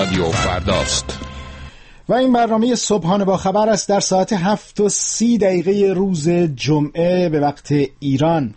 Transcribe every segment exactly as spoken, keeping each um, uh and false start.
رادیو فرداست و این برنامه صبحانه با خبر است در ساعت هفت و سی دقیقه روز جمعه به وقت ایران.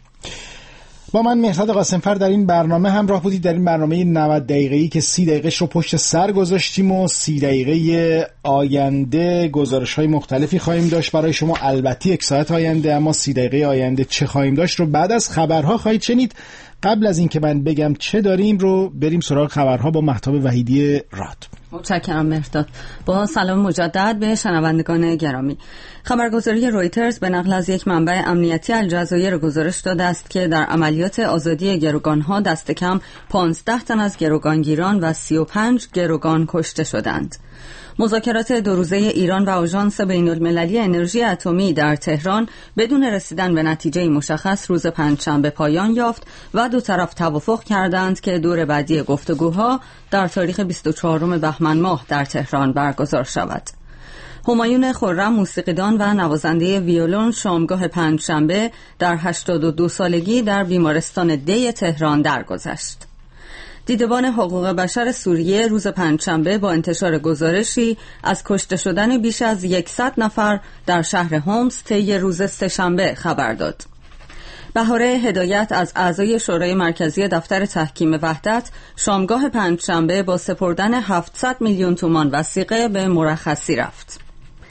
با من مهرداد قاسمفر در این برنامه همراه بودید. در این برنامه نود دقیقه‌ای که سی دقیقه‌اش رو پشت سر گذاشتیم و سی دقیقه آینده گزارش‌های مختلفی خواهیم داشت برای شما. البته یک ساعت آینده، اما سی دقیقه آینده چه خواهیم داشت رو بعد از خبرها خواهید شنید. قبل از این که من بگم چه داریم رو بریم سراغ خبرها با مهتاب وحیدی راد. متشکرم مهرداد. با سلام مجدد به شنوندگان گرامی. خبرگزاری رویترز به نقل از یک منبع امنیتی الجزایر گزارش داده است که در عملیات آزادی گروگانها دست کم پانزده تن از گروگانگیران و سی و پنج گروگان کشته شدند. مذاکرات دو روزه ایران و آژانس بین‌المللی انرژی اتمی در تهران بدون رسیدن به نتیجه مشخص روز پنجشنبه پایان یافت و دو طرف توافق کردند که دور بعدی گفتگوها در تاریخ بیست و چهارم بهمن ماه در تهران برگزار شود. همایون خرم موسیقیدان و نوازنده ویولون شامگاه پنجشنبه در هشتاد و دو سالگی در بیمارستان دی تهران درگذشت. دیدبان حقوق بشر سوریه روز پنجشنبه با انتشار گزارشی از کشته شدن بیش از صد نفر در شهر هومس طی روز سه‌شنبه خبر داد. بهاره هدایت از اعضای شورای مرکزی دفتر تحکیم وحدت شامگاه پنجشنبه با سپردن هفتصد میلیون تومان وثیقه به مرخصی رفت.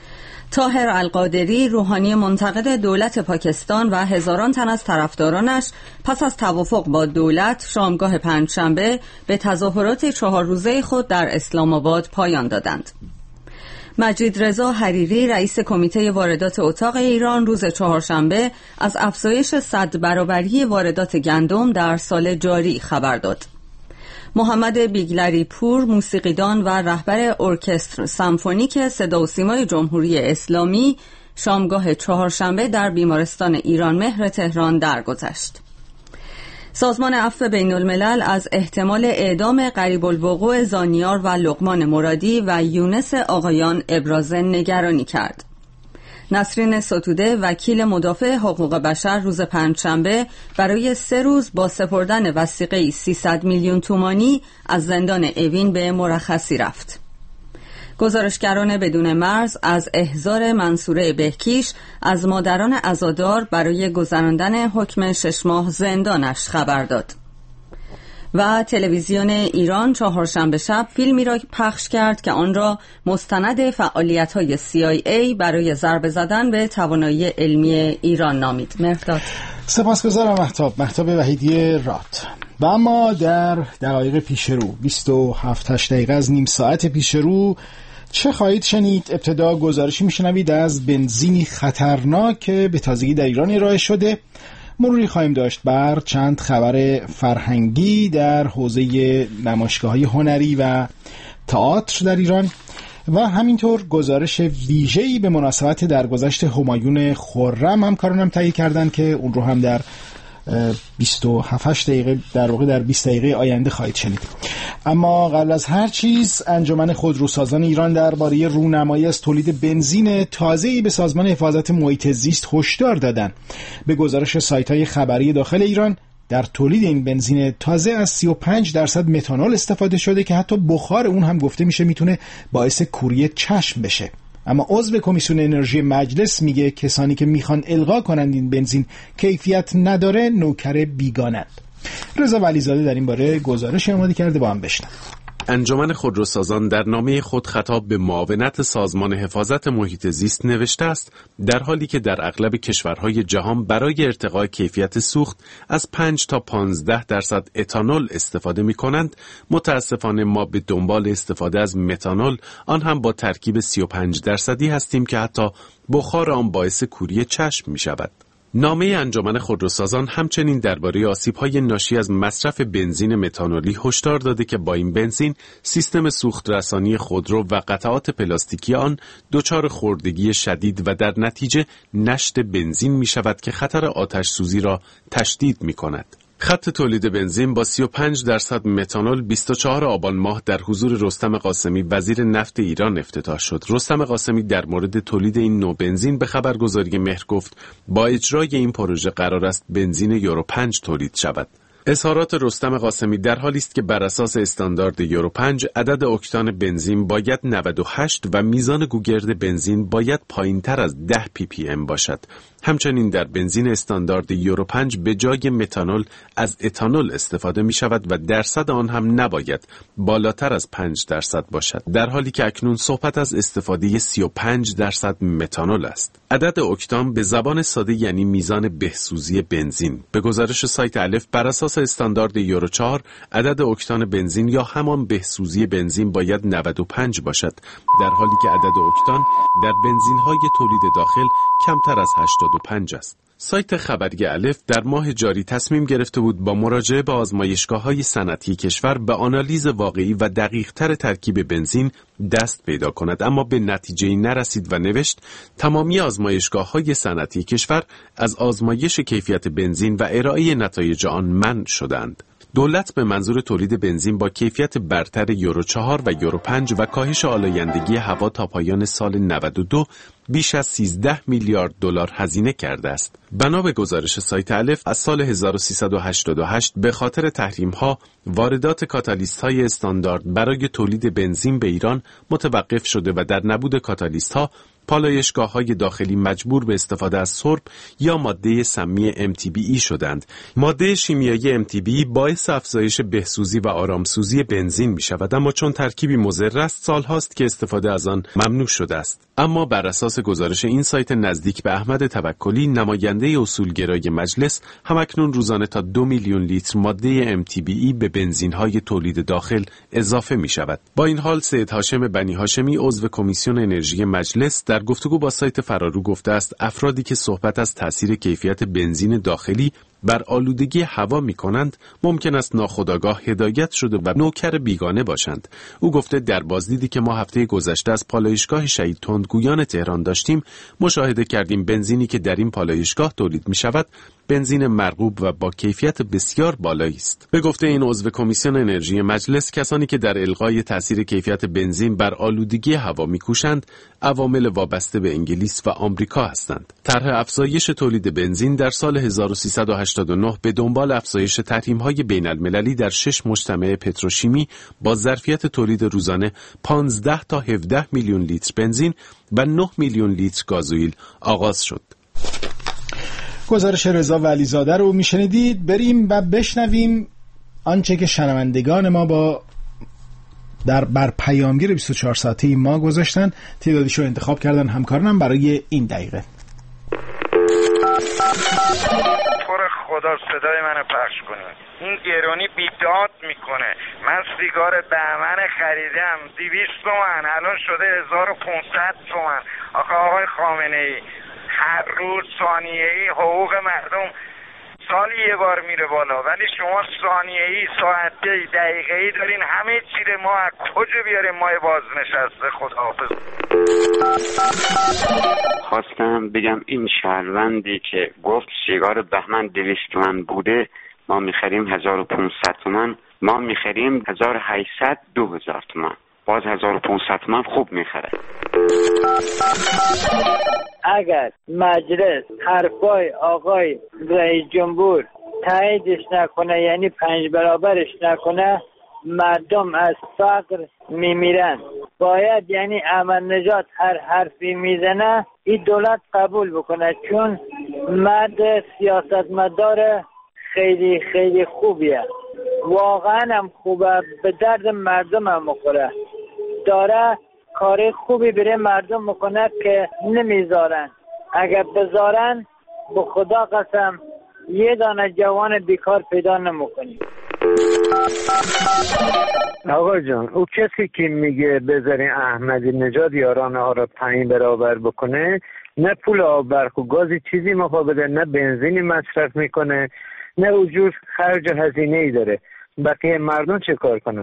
طاهر القادری روحانی منتقد دولت پاکستان و هزاران تن از طرفدارانش پس از توافق با دولت شامگاه پنجشنبه به تظاهرات چهار روزه خود در اسلام آباد پایان دادند. مجید رضا حریری رئیس کمیته واردات اتاق ایران روز چهارشنبه از افزایش صد برابری واردات گندم در سال جاری خبر داد. محمد بیگلری پور موسیقیدان و رهبر ارکستر سمفونیک صدا و سیمای جمهوری اسلامی شامگاه چهارشنبه در بیمارستان ایران مهر تهران درگذشت. سازمان عفو بین الملل از احتمال اعدام قریب الوقوع زانیار و لقمان مرادی و یونس آقایان ابراز نگرانی کرد. نسرین ستوده وکیل مدافع حقوق بشر روز پنجشنبه برای سه روز با سپردن وثیقه سیصد میلیون تومانی از زندان اوین به مرخصی رفت. گزارشگران بدون مرز از احضار منصوره بهکیش از مادران عزادار برای گذراندن حکم شش ماه زندانش خبر داد. و تلویزیون ایران چهارشنبه شب فیلمی را پخش کرد که آن را مستند فعالیت‌های سی آی ای برای ضربه زدن به توانایی علمی ایران نامید. مهرداد. سپاسگزارم مهتاب. مهتاب وحیدی راد. و اما در دقایق پیش رو بیست و هفت دقیقه از نیم ساعت پیش رو چه خواهید شنید؟ ابتدا گزارشی میشنوید از بنزینی خطرناک که به تازگی در ایران ارائه شده. مروری خواهیم داشت بر چند خبر فرهنگی در حوزه نمایشگاه‌های هنری و تئاتر در ایران و همینطور گزارش ویژه‌ای به مناسبت درگذشت همایون خرم همکارانم تهیه کردن که اون رو هم در بیست و هفت دقیقه در واقع در بیست دقیقه آینده خواهید شنید. اما قبل از هر چیز انجمن خودروسازان ایران درباره رونمایی از تولید بنزین تازه‌ای به سازمان حفاظت محیط زیست هشدار دادند. به گزارش سایت‌های خبری داخل ایران در تولید این بنزین تازه از سی و پنج درصد متانول استفاده شده که حتی بخار اون هم گفته میشه میتونه باعث کوری چشم بشه. اما عضو کمیسیون انرژی مجلس میگه کسانی که میخوان الغا کنند این بنزین کیفیت نداره نوکر بیگانند. رضا ولیزاده در این باره گزارش آماده کرده، با هم بشنویم. انجمن خودروسازان در نامه خود خطاب به معاونت سازمان حفاظت محیط زیست نوشته است در حالی که در اغلب کشورهای جهان برای ارتقاء کیفیت سوخت از پنج تا پانزده درصد اتانول استفاده می کنند، متاسفانه ما به دنبال استفاده از متانول، آن هم با ترکیب سی و پنج درصدی هستیم که حتی بخار آن باعث کوری چشم می شود. نامه انجمن خودروسازان همچنین درباره آسیب‌های ناشی از مصرف بنزین متانولی هشدار داده که با این بنزین سیستم سوخت رسانی خودرو و قطعات پلاستیکی آن دچار خوردگی شدید و در نتیجه نشت بنزین می‌شود که خطر آتش سوزی را تشدید می‌کند. خط تولید بنزین با سی و پنج درصد متانول بیست و چهارم آبان ماه در حضور رستم قاسمی وزیر نفت ایران افتتاح شد. رستم قاسمی در مورد تولید این نوع بنزین به خبرگزاری مهر گفت با اجرای این پروژه قرار است بنزین یورو پنج تولید شود. اظهارات رستم قاسمی در حالی است که بر اساس استاندارد یورو پنج عدد اکتان بنزین باید نود و هشت و میزان گوگرد بنزین باید پایین‌تر از ده پی پی ام باشد. همچنین در بنزین استاندارد یورو پنج به جای متانول از اتانول استفاده می شود و درصد آن هم نباید بالاتر از پنج درصد باشد، در حالی که اکنون صحبت از استفاده سی و پنج درصد متانول است. عدد اکتان به زبان ساده یعنی میزان بهسوزی بنزین. به گزارش سایت الف بر اساس استاندارد یورو چهار عدد اکتان بنزین یا همان بهسوزی بنزین باید نود و پنج باشد، در حالی که عدد اکتان در بنزین‌های تولید داخل کمتر از هشتاد و پنج است. سایت خبری الف در ماه جاری تصمیم گرفته بود با مراجعه به آزمایشگاه‌های صنعتی کشور به آنالیز واقعی و دقیق‌تر ترکیب بنزین دست پیدا کند، اما به نتیجه‌ای نرسید و نوشت تمامی آزمایشگاه‌های صنعتی کشور از آزمایش کیفیت بنزین و ارائه نتایج آن منع شدند. دولت به منظور تولید بنزین با کیفیت برتر یورو چهار و یورو پنج و کاهش آلایندگی هوا تا پایان سال نود و دو بیش از سیزده میلیارد دلار هزینه کرده است. بنا به گزارش سایت الف از سال هزار و سیصد و هشتاد و هشت به خاطر تحریم‌ها واردات کاتالیست‌های استاندارد برای تولید بنزین به ایران متوقف شده و در نبود کاتالیست‌ها پالایشگاه‌های داخلی مجبور به استفاده از سرب یا ماده سمی ام تی بی ای شدند. ماده شیمیایی ام تی بی ای باعث افزایش بهسوزی و آرامسوزی بنزین می‌شود، اما چون ترکیبی مضر است سال‌هاست که استفاده از آن ممنوع شده است. اما بر اساس گزارش این سایت نزدیک به احمد توکلی، نماینده اصولگرای مجلس، همکنون روزانه تا دو میلیون لیتر ماده ام تی بی ای به بنزین‌های تولید داخل اضافه می‌شود. با این حال سید هاشم بنی هاشمی عضو کمیسیون انرژی مجلس در گفتگو با سایت فرارو گفته است افرادی که صحبت از تاثیر کیفیت بنزین داخلی بر آلودگی هوا می کنند ممکن است ناخودآگاه هدایت شده و نوکر بیگانه باشند. او گفته در بازدیدی که ما هفته گذشته از پالایشگاه شهید تندگویان تهران داشتیم مشاهده کردیم بنزینی که در این پالایشگاه تولید می شود بنزین مرغوب و با کیفیت بسیار بالایی است. به گفته این عضو کمیسیون انرژی مجلس، کسانی که در الغای تاثیر کیفیت بنزین بر آلودگی هوا می‌کوشند عوامل وابسته به انگلیس و آمریکا هستند. طرح افزایش تولید بنزین در سال هزار و سیصد و هشتاد و نه به دنبال افزایش تحریم‌های بین‌المللی در شش مجتمع پتروشیمی با ظرفیت تولید روزانه پانزده تا هفده میلیون لیتر بنزین و نه میلیون لیتر گازوئیل آغاز شد. گزارش رضا ولیزاده رو میشنیدید. بریم و بشنویم آنچه که شنوندگان ما با در بر پیامگیر بیست و چهار ساعته ما گذاشتن. تعدادیشو انتخاب کردن همکارانم برای این دقیقه. پر خدا صدای منو پخش کنید. این گرونی بیداد میکنه. من سیگار بهمن خریدم دویست تومن، الان شده هزار و پانصد تومن. آخه آقای خامنه ای، هر روز ثانیه‌ای حقوق مردم سالی یه بار میره بالا، ولی شما ثانیه‌ای، ساعته‌ای، دقیقه‌ای دارین. همه چی رو ما از کجا بیاریم؟ ما بازنشسته. خداحافظ. خواستم بگم این شهروندی که گفت سیگار بهمن دویست تومن بوده، ما میخریم هزار و پانصد تومن، ما میخریم هزار و هشتصد، دو هزار تومن، باز هزار و پانصد تومن خوب میخره. اگر مجلس حرفای آقای رئیس جمهور تاییدش نکنه، یعنی پنج برابرش نکنه، مردم از فقر میمیرن. باید یعنی احمد نژاد هر حرفی میزنه این دولت قبول بکنه، چون مرد سیاستمدار خیلی خیلی خوبیه، واقعا هم خوبه، به درد مردم هم مخوره، داره کار خوبی بره مردم میکنه که نمیذارن. اگر بذارن به خدا قسم یه دانه جوان بیکار پیدا نمیکنی. آقا جان، او کسی که میگه بذارین احمدی نژاد یاران ها رو پنج برابر بکنه، نه پول آب برق و گازی چیزی مخواه بده، نه بنزینی مصرف میکنه، نه وجود خرج و هزینه ای داره. بقیه مردم چه کار کنند؟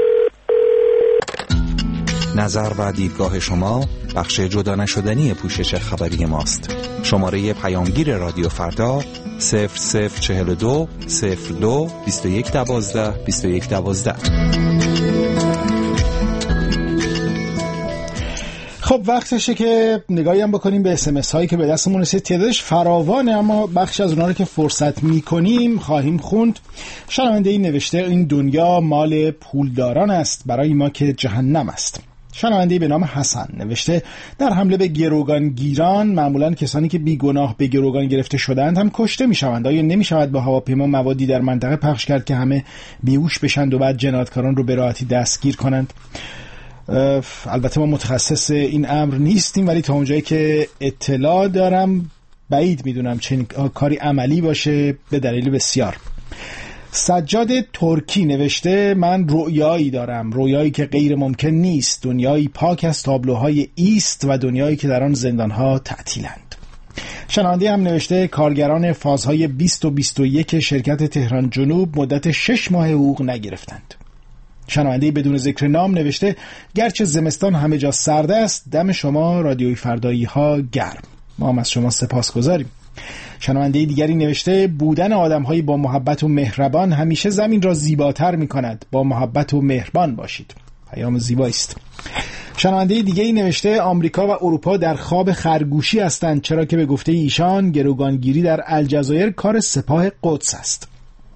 نظر و دیدگاه شما بخش جدا نشدنی پوشش خبری ماست. شماره پیامگیر رادیو فردا صفر صفر چهل و دو صفر دو بیست و یک دوازده بیست و یک دوازده. خب وقتشه که نگاهی هم بکنیم به اس ام اس هایی که به دستمون رسید. تعدادش فراوانه اما بخش از اونها رو که فرصت میکنیم خواهیم خوند. شنونده این نوشته این دنیا مال پولداران است، برای ما که جهنم است. شنونده به نام حسن نوشته در حمله به گروگانگیران معمولا کسانی که بیگناه به گروگان گرفته شدند هم کشته میشوند. آیا نمیشود با هواپیما موادی در منطقه پخش کرد که همه بیهوش بشند و بعد جنایتکاران رو به راحتی دستگیر کنند؟ البته ما متخصص این امر نیستیم، ولی تا اونجایی که اطلاع دارم بعید میدونم چنین کاری عملی باشه به دلیل بسیار. سجاد ترکی نوشته من رویایی دارم، رویایی که غیر ممکن نیست، دنیایی پاک از تابلوهای ایست و دنیایی که در آن زندانها تعطیلند. شنونده هم نوشته کارگران فازهای بیست و بیست و یک شرکت تهران جنوب مدت شش ماه حقوق نگرفتند. شنونده بدون ذکر نام نوشته گرچه زمستان همه جا سرد است، دم شما رادیوی فردایی ها گرم. ما هم از شما سپاسگزاریم. شنونده دیگری نوشته بودن آدم‌های با محبت و مهربان همیشه زمین را زیباتر می‌کند. با محبت و مهربان باشید. پیام زیبایی است. شنونده دیگری نوشته آمریکا و اروپا در خواب خرگوشی هستند، چرا که به گفته ایشان گروگانگیری در الجزایر کار سپاه قدس است.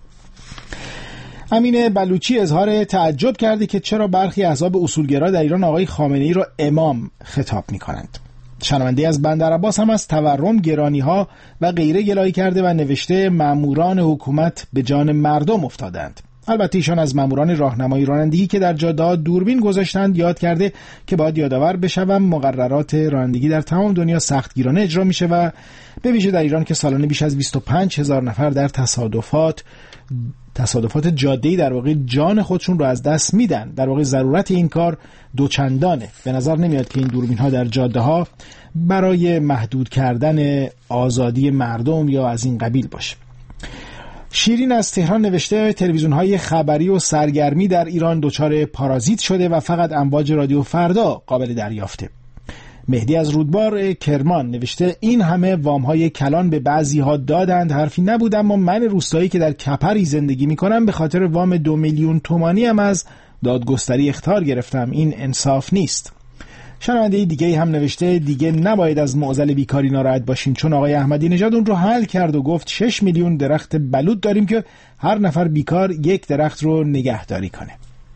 امین بلوچی اظهار تعجب کرده که چرا برخی احزاب اصولگرا در ایران آقای خامنه‌ای را امام خطاب می‌کنند. شنونده از بندرعباس هم از تورم، گرانی‌ها و غیره گلایه کرده و نوشته ماموران حکومت به جان مردم افتادند. البته ایشان از ماموران راهنمایی رانندگی که در جاده‌ها دوربین گذاشتند یاد کرده که باید یادآور بشوم مقررات رانندگی در تمام دنیا سختگیرانه اجرا میشه و به ویژه در ایران که سالانه بیش از بیست و پنج هزار نفر در تصادفات تصادفات جاده‌ای در واقع جان خودشون رو از دست میدن. در واقع ضرورت این کار دوچندانه. به نظر نمیاد که این دوربین‌ها در جاده‌ها برای محدود کردن آزادی مردم یا از این قبیل باشه. شیرین از تهران نوشته تلویزیون‌های خبری و سرگرمی در ایران دچار پارازیت شده و فقط امواج رادیو فردا قابل دریافته. مهدی از رودبار کرمان نوشته این همه وام‌های کلان به بعضی‌ها دادند، حرفی نبود، اما من روستایی که در کپری زندگی می‌کنم به خاطر وام دو میلیون تومانی هم از دادگستری اخطار گرفتم. این انصاف نیست. شنونده دیگه هم نوشته دیگه نباید از معضل بیکاری ناراحت باشین، چون آقای احمدی نژاد اون رو حل کرد و گفت شش میلیون درخت بلوط داریم که هر نفر بیکار یک درخت رو نگهداری کنه.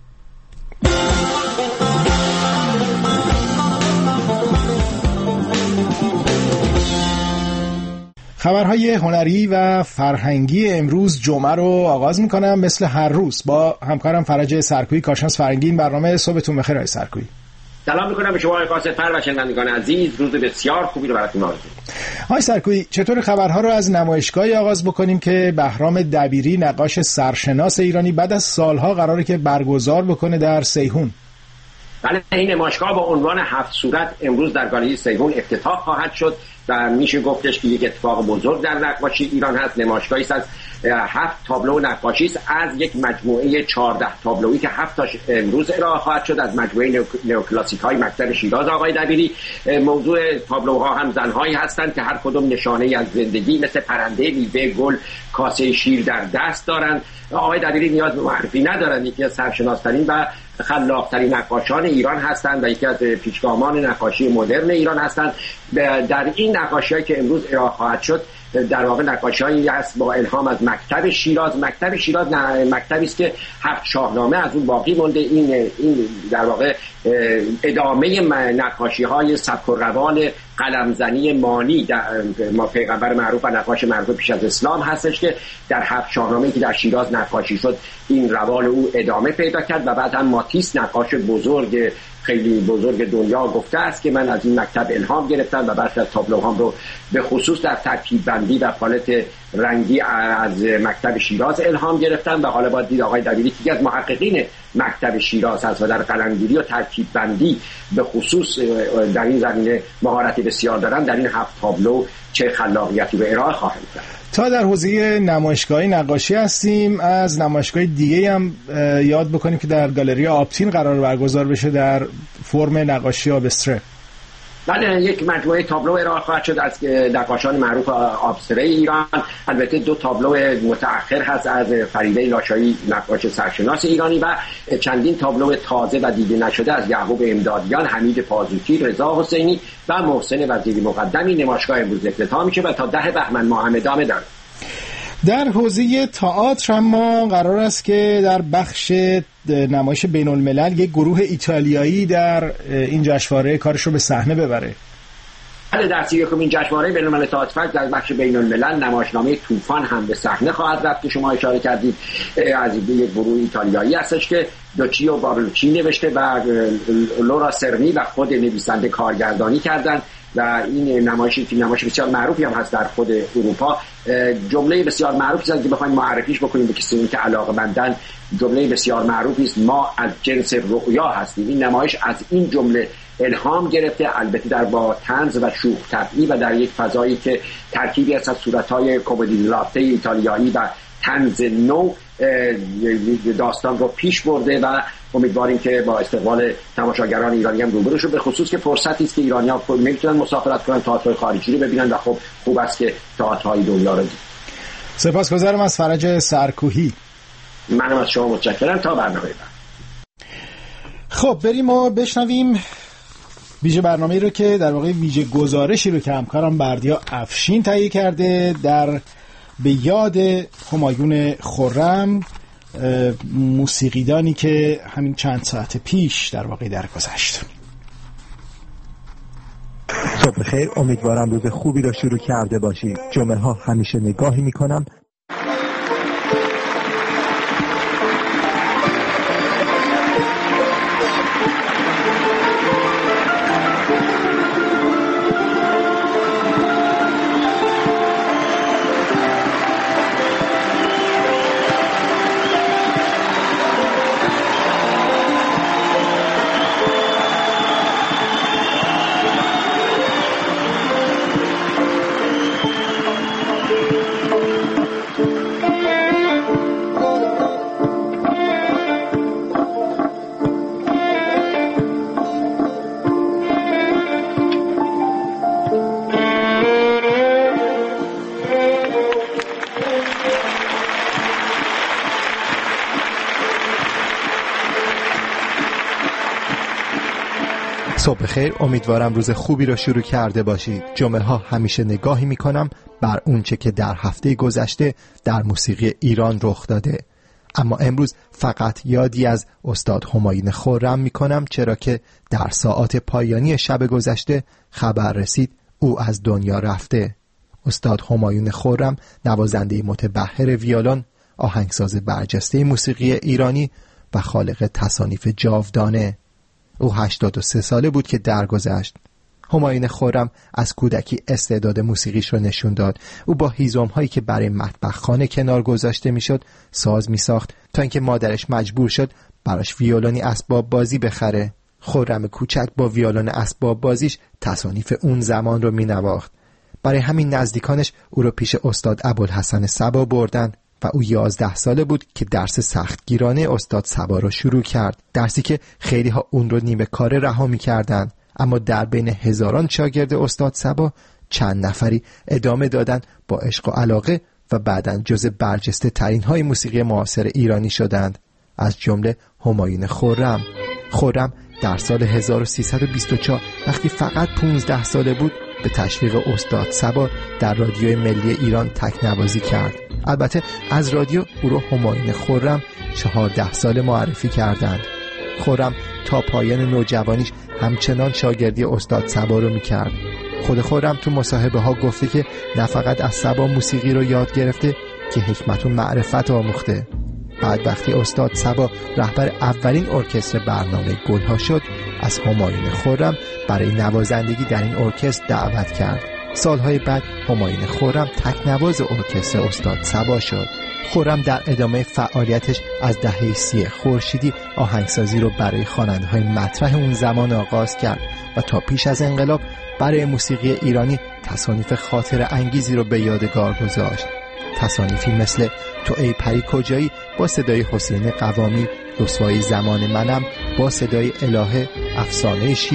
خبرهای هنری و فرهنگی امروز جمعه رو آغاز میکنم مثل هر روز با همکارم فرج سرکویی، کارشناس فرهنگی این برنامه. صبحتون بخیر آقای سرکویی. سلام میکنم به شما آقای قاصدفر و شنوندگان عزیز. روز بسیار خوبی رو براتون آرزو می‌کنم. آقای سرکویی چطور خبرها رو از نمایشگاهی آغاز بکنیم که بهرام دبیری نقاش سرشناس ایرانی بعد از سالها قراره که برگزار بکنه در سیحون؟ بله، این نمایشگاه با عنوان هفت صورت امروز در گالری سیحون افتتاح خواهد شد و میشه گفتش که یک اتفاق بزرگ در نقاشی ایران هست. نمایشگاهی است از هفت تابلو نقاشی است از یک مجموعه چهارده تابلویی که هفت تاش امروز ارائه خواهد شد از مجموعه نئوکلاسیک های مکتب شیراز آقای دبیری. موضوع تابلوها هم زنهایی هستند که هر کدوم نشانه از زندگی مثل پرنده، میوه، گل، کاسه شیر در دست دارند. آقای دبیری نیاز به معرفی ندارند، یکی از سرشناس‌ترین و خلاق‌ترین نقاشان ایران هستند و یکی از پیشگامان نقاشی مدرن ایران هستند. در این نقاشی‌هایی که امروز ارائه خواهد شد در واقع نقاشی‌هایی است با الهام از مکتب شیراز. مکتب شیراز مکتبی است که هفت شاهنامه از اون باقی مونده. این این در واقع ادامه نقاشی‌های سبک و روان قلمزنی مانی ما پیغمبر معروف و نقاش معروف پیش از اسلام هستش که در هفت شاهنامه‌ای که در شیراز نقاشی شد این روال او ادامه پیدا کرد و بعد هم ماتیس نقاش بزرگ خیلی بزرگ دنیا گفته است که من از این مکتب الهام گرفتم و بعضی از تابلوهام رو به خصوص در ترکیب بندی و پالت رنگی از مکتب شیراز الهام گرفتم و حالا باید دید آقای دبیری که از محققین مکتب شیراز هست و در قلمگیری و ترکیب بندی به خصوص در این زمینه مهارت بسیار دارن. در این هفت تابلو چه خلاقیتی به ارائه خواهند کرد. تا در حوزه نمایشگاهی نقاشی هستیم، از نمایشگاه دیگه هم یاد بکنیم که در گالری آپتین قرار برگزار بشه در فرم نقاشی آبستره. بله، یک مجموعه تابلو ارائه خواهد شد از نقاشان معروف آبستره ایران. البته دو تابلو متأخر هست از فریده لاشایی نقاش سرشناس ایرانی و چندین تابلو تازه و دیده نشده از یعقوب امدادیان، حمید پازوکی، رضا حسینی و محسن وزیری مقدمی. نمایشگاه امروز افتتاح میشه و تا ده بهمن ماه هم ادامه داره. در حوزه تئاتر اما قرار است که در بخش نمایش بین الملل یک گروه ایتالیایی در این جشنواره کارش رو به صحنه ببره. بله، در سی یکمین جشنواره بین الملل تئاتر در بخش بین الملل نمایشنامه طوفان هم به صحنه خواهد رفت که شما اشاره کردید. از یک گروه ایتالیایی هستش که دوچیو بارلوچی نوشته و لورا سرمی و خود نویسنده کارگردانی کردن و این نمایشی که نمایش بسیار معروفی هم هست در خود اروپا. جمله بسیار معروفی است که بخوایم معرفیش بکنیم به کسانی که علاقه‌مندن. جمله بسیار معروفی است: ما از جنس رؤیا هستیم. این نمایش از این جمله الهام گرفته، البته در با طنز و شوخ طبعی و در یک فضایی که ترکیبی است از صورت‌های کمدی لاته ایتالیایی و طنز نو داستان رو پیش برده و امیدواریم که با استقبال تماشاگران ایرانی هم روبرو شد، به خصوص که فرصتی است که ایرانی‌ها نمیتونن مسافرت کنن، تئاترهای خارجی رو ببینن و خب خوب است که تئاترهای دنیا رو دید. سپاسگزارم از فرج سرکوهی. منم از شما متشکرم. تا برنامه بعد. خب بریم و بشنویم ویژه برنامه‌ای رو که در واقع ویژه گزارشی رو که همکارم بردیا افشین تهیه کرده در به یاد همایون خرم، موسیقیدانی که همین چند ساعت پیش در واقع درگذشت. صبح بخیر، امیدوارم روز خوبی رو شروع کرده باشید. جمعه ها همیشه نگاهی میکنم صبح بخیر، امیدوارم روز خوبی رو شروع کرده باشید. جمعه ها همیشه نگاهی میکنم بر اونچه که در هفته گذشته در موسیقی ایران رخ داده، اما امروز فقط یادی از استاد همایون خرم میکنم، چرا که در ساعات پایانی شب گذشته خبر رسید او از دنیا رفته. استاد همایون خرم نوازنده متبحر ویولون، آهنگساز برجسته موسیقی ایرانی و خالق تصانیف جاودانه. او هشتاد و سه ساله بود که درگذشت. همایون خرم از کودکی استعداد موسیقیش رو نشون داد. او با هیزم هایی که برای مطبخ خانه کنار گذاشته میشد ساز می ساخت تا اینکه مادرش مجبور شد براش ویولونی اسباب بازی بخره. خرم کوچک با ویولون اسباب بازیش تصانیف اون زمان رو می نواخت. برای همین نزدیکانش او رو پیش استاد ابوالحسن صبا بردن و او یازده ساله بود که درس سختگیرانه استاد صبا رو شروع کرد، درسی که خیلی ها اون رو نیمه کاره رها می کردن. اما در بین هزاران شاگرد استاد صبا چند نفری ادامه دادن با عشق و علاقه و بعداً جز برجسته ترین های موسیقی معاصر ایرانی شدند، از جمله همایون خرم. خرم در سال هزار و سیصد و بیست و چهار وقتی فقط پانزده ساله بود به تشویق استاد صبا در رادیوی ملی ایران تکنوازی کرد. البته از رادیو او رو همایون خرم چهارده سال معرفی کردند. خرم تا پایان نوجوانیش همچنان شاگردی استاد صبا رو میکرد. خود خرم تو مصاحبه ها گفته که نه فقط از صبا موسیقی رو یاد گرفته که حکمت و معرفت آموخته. بعد وقتی استاد صبا رهبر اولین ارکستر برنامه گلها شد، از همایون خرم برای نوازندگی در این ارکستر دعوت کرد. سالهای بعد همایون خرم تکنواز ارکستر استاد صبا شد. خرم در ادامه فعالیتش از دهه سی خورشیدی آهنگسازی رو برای خواننده‌های مطرح اون زمان آغاز کرد و تا پیش از انقلاب برای موسیقی ایرانی تصانیف خاطر انگیزی رو به یادگار گذاشت. تصانیفی مثل تو ای پری کجایی با صدای حسین قوامی، رسوایی زمان منم با صدای الهه، افسانه شیرین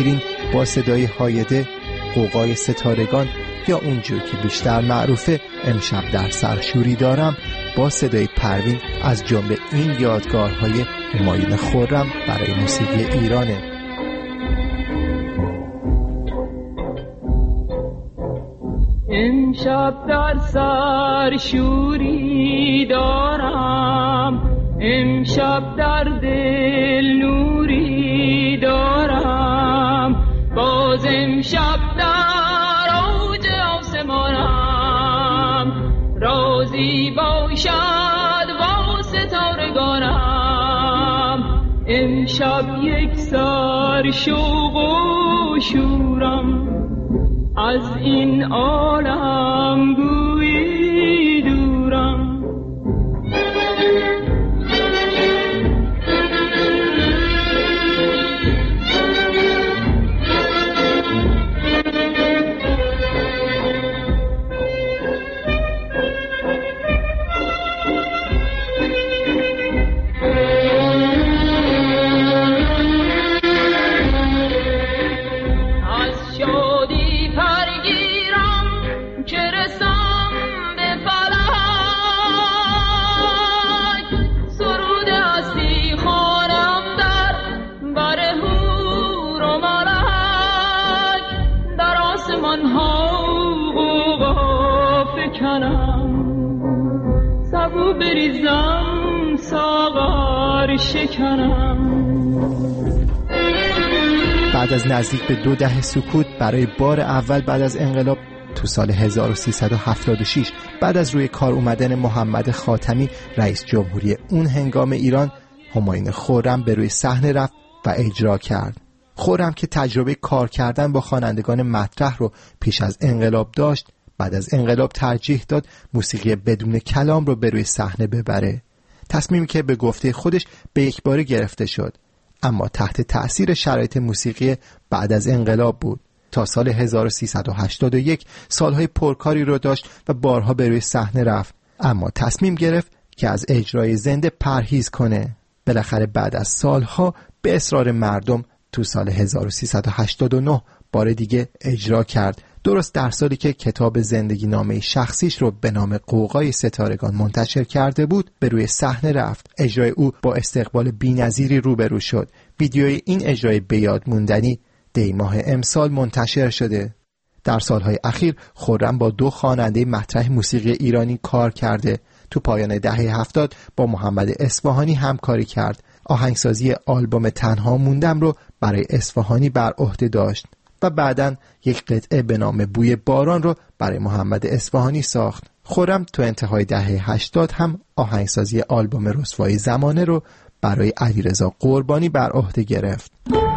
با صدای هایده، غوغای ستارگان یا اونجور که بیشتر معروفه امشب در سرشوری دارم با صدای پروین از جمله این یادگارهای همایون خرم برای موسیقی ایرانه. امشب در سرشوری دارم، امشب در دل نوری دارم، باز امشب در اوج آسمانم، رازی باشد با ستارگانم. امشب یک سر شوق و شورم، از این عالم گویی دورم. بریزم ساغر شکنم. بعد از نزدیک به دو دهه سکوت برای بار اول بعد از انقلاب تو سال هزار و سیصد و هفتاد و شش بعد از روی کار اومدن محمد خاتمی رئیس جمهوری اون هنگام ایران، همایون خرم به روی صحنه رفت و اجرا کرد. خرم که تجربه کار کردن با خوانندگان مطرح رو پیش از انقلاب داشت، بعد از انقلاب ترجیح داد موسیقی بدون کلام رو به روی صحنه ببره. تصمیمی که به گفته خودش به یک باره گرفته شد، اما تحت تأثیر شرایط موسیقی بعد از انقلاب بود. تا سال هزار و سیصد و هشتاد و یک سالهای پرکاری رو داشت و بارها به روی صحنه رفت، اما تصمیم گرفت که از اجرای زنده پرهیز کنه. بالاخره بعد از سالها به اصرار مردم تو سال هزار و سیصد و هشتاد و نه بار دیگه اجرا کرد. درست در سالی که کتاب زندگی نامه شخصیش رو به نام غوغای ستارگان منتشر کرده بود، به روی صحنه رفت. اجرای او با استقبال بی‌نظیری روبرو شد. ویدیوی این اجرای به یاد موندنی دی ماه امسال منتشر شده. در سالهای اخیر خرم با دو خواننده مطرح موسیقی ایرانی کار کرده. تو پایان دهه هفتاد با محمد اصفهانی همکاری کرد. آهنگسازی آلبوم تنها موندم رو برای اصفهانی بر عهده داشت و بعداً یک قطعه به نام بوی باران رو برای محمد اصفهانی ساخت. خرم تو انتهای دهه هشتاد هم آهنگسازی آلبوم رسوای زمانه رو برای علیرضا قربانی بر عهده گرفت.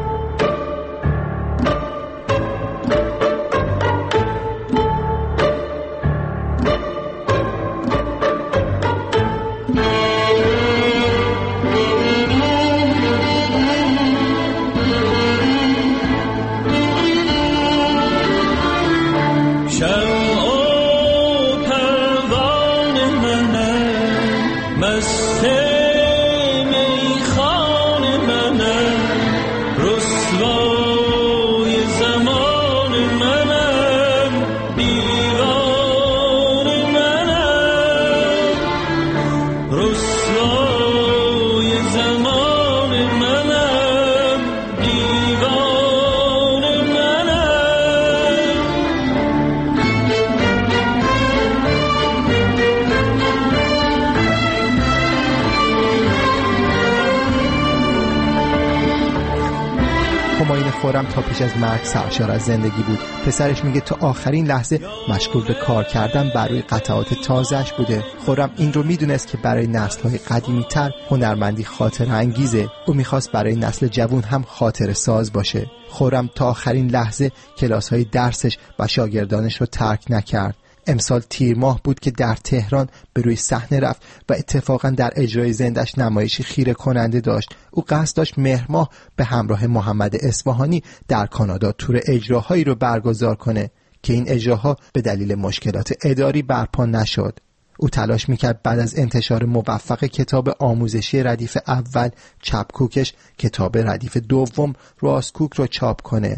خرم تا پیش از مرگ سرشار از زندگی بود. پسرش میگه تا آخرین لحظه مشغول به کار کردن بر روی قطعات تازه‌اش بوده. خرم این رو میدونست که برای نسل‌های قدیمی‌تر هنرمندی خاطره انگیزه. او میخواست برای نسل جوان هم خاطره ساز باشه. خرم تا آخرین لحظه کلاس‌های درسش و شاگردانش رو ترک نکرد. امسال تیر ماه بود که در تهران به روی صحنه رفت و اتفاقا در اجرای زندش نمایشی خیره کننده داشت. او قصد داشت مهر ماه به همراه محمد اصفهانی در کانادا تور اجراهایی رو برگزار کنه که این اجراها به دلیل مشکلات اداری برپا نشد. او تلاش میکرد بعد از انتشار موفق کتاب آموزشی ردیف اول چپکوکش کتاب ردیف دوم راستکوک رو چاپ کنه.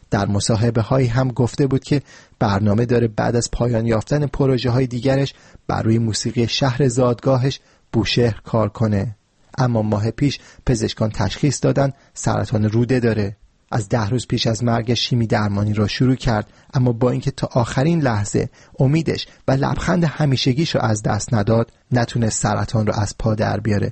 در مصاحبه هایی هم گفته بود که برنامه داره بعد از پایان یافتن پروژه های دیگرش بر روی موسیقی شهر زادگاهش بوشهر کار کنه. اما ماه پیش پزشکان تشخیص دادن سرطان روده داره. از ده روز پیش از مرگش شیمی درمانی را شروع کرد، اما با اینکه تا آخرین لحظه امیدش و لبخند همیشگیش رو از دست نداد، نتونست سرطان رو از پا در بیاره.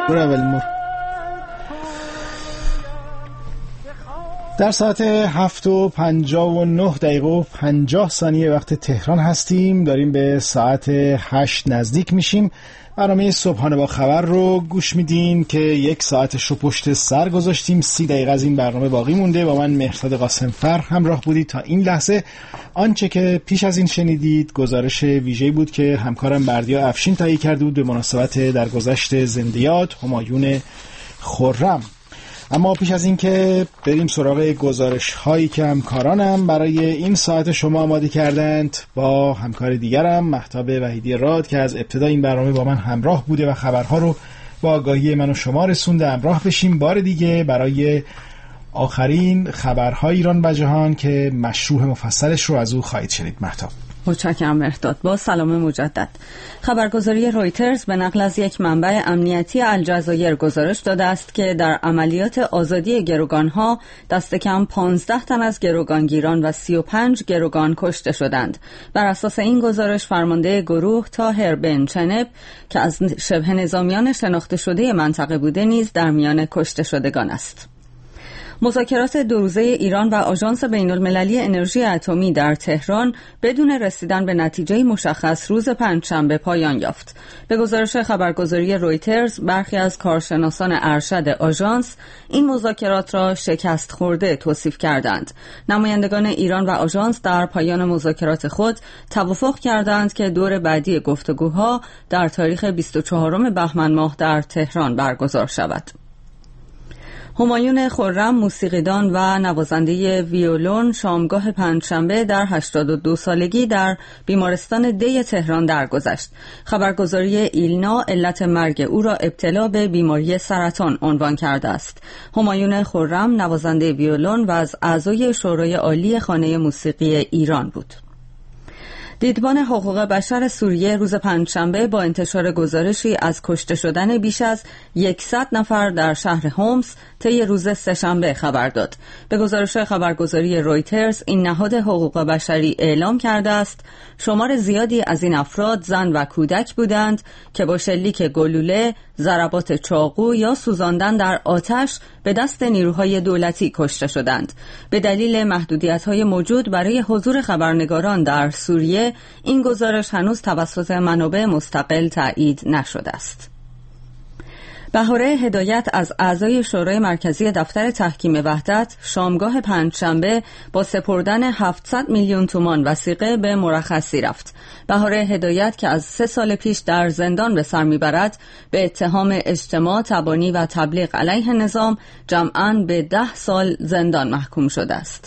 برو اول مر. در ساعت هفت و پنجاه و نه دقیقه و پنجاه ثانیه وقت تهران هستیم. داریم به ساعت هشت نزدیک میشیم. برنامه صبحانه با خبر رو گوش میدین که یک ساعتش رو پشت سر گذاشتیم. سی دقیقه از این برنامه باقی مونده. با من مهرداد قاسمفر همراه بودید تا این لحظه. آنچه که پیش از این شنیدید گزارش ویژه‌ای بود که همکارم بردیا افشین تهیه کرده بود به مناسبت درگذشت زندیات همایون خرم. اما پیش از این که بریم سراغ گزارش هایی که همکارانم برای این ساعت شما آماده کردند، با همکار دیگرم مهتاب وحیدی راد که از ابتدا این برنامه با من همراه بوده و خبرها رو با آگاهی من و شما رسونده همراه بشیم بار دیگه برای آخرین خبرهای ایران و جهان که مشروح مفصلش رو از او خواهید شنید. مهتاب. متشکرم مهرداد. با سلام مجدد. خبرگزاری رویترز به نقل از یک منبع امنیتی الجزایر گزارش داده است که در عملیات آزادی گروگانها دست کم پانزده تن از گروگانگیران و سی و پنج گروگان کشته شدند. بر اساس این گزارش فرمانده گروه طاهر بن چنب که از شبه نظامیان شناخته شده منطقه بوده نیز در میان کشته شدگان است. مذاکرات دو روزه ایران و آژانس بین‌المللی انرژی اتمی در تهران بدون رسیدن به نتیجه مشخص روز پنجشنبه پایان یافت. به گزارش خبرگزاری رویترز، برخی از کارشناسان ارشد آژانس این مذاکرات را شکست خورده توصیف کردند. نمایندگان ایران و آژانس در پایان مذاکرات خود توافق کردند که دور بعدی گفتگوها در تاریخ بیست و چهارم بهمن ماه در تهران برگزار شود. همایون خرم، موسیقیدان و نوازنده ویولون، شامگاه پنجشنبه در هشتاد و دو سالگی در بیمارستان دی تهران درگذشت. خبرگزاری ایلنا علت مرگ او را ابتلا به بیماری سرطان عنوان کرده است. همایون خرم نوازنده ویولون و از اعضای شورای عالی خانه موسیقی ایران بود. دیدبان حقوق بشر سوریه روز پنجشنبه با انتشار گزارشی از کشته شدن بیش از صد نفر در شهر هومس طی روز سه‌شنبه خبر داد. به گزارش خبرگزاری رویترز، این نهاد حقوق بشری اعلام کرده است شمار زیادی از این افراد زن و کودک بودند که با شلیک گلوله، ضربات چاقو یا سوزاندن در آتش به دست نیروهای دولتی کشته شدند. به دلیل محدودیت‌های موجود برای حضور خبرنگاران در سوریه، این گزارش هنوز توسط منابع مستقل تایید نشده است. بهاره هدایت از اعضای شورای مرکزی دفتر تحکیم وحدت شامگاه پنجشنبه با سپردن هفتصد میلیون تومان وثیقه به مرخصی رفت. بهاره هدایت که از سه سال پیش در زندان به سر میبرد به اتهام اجتماع تبانی و تبلیغ علیه نظام جمعاً به ده سال زندان محکوم شده است.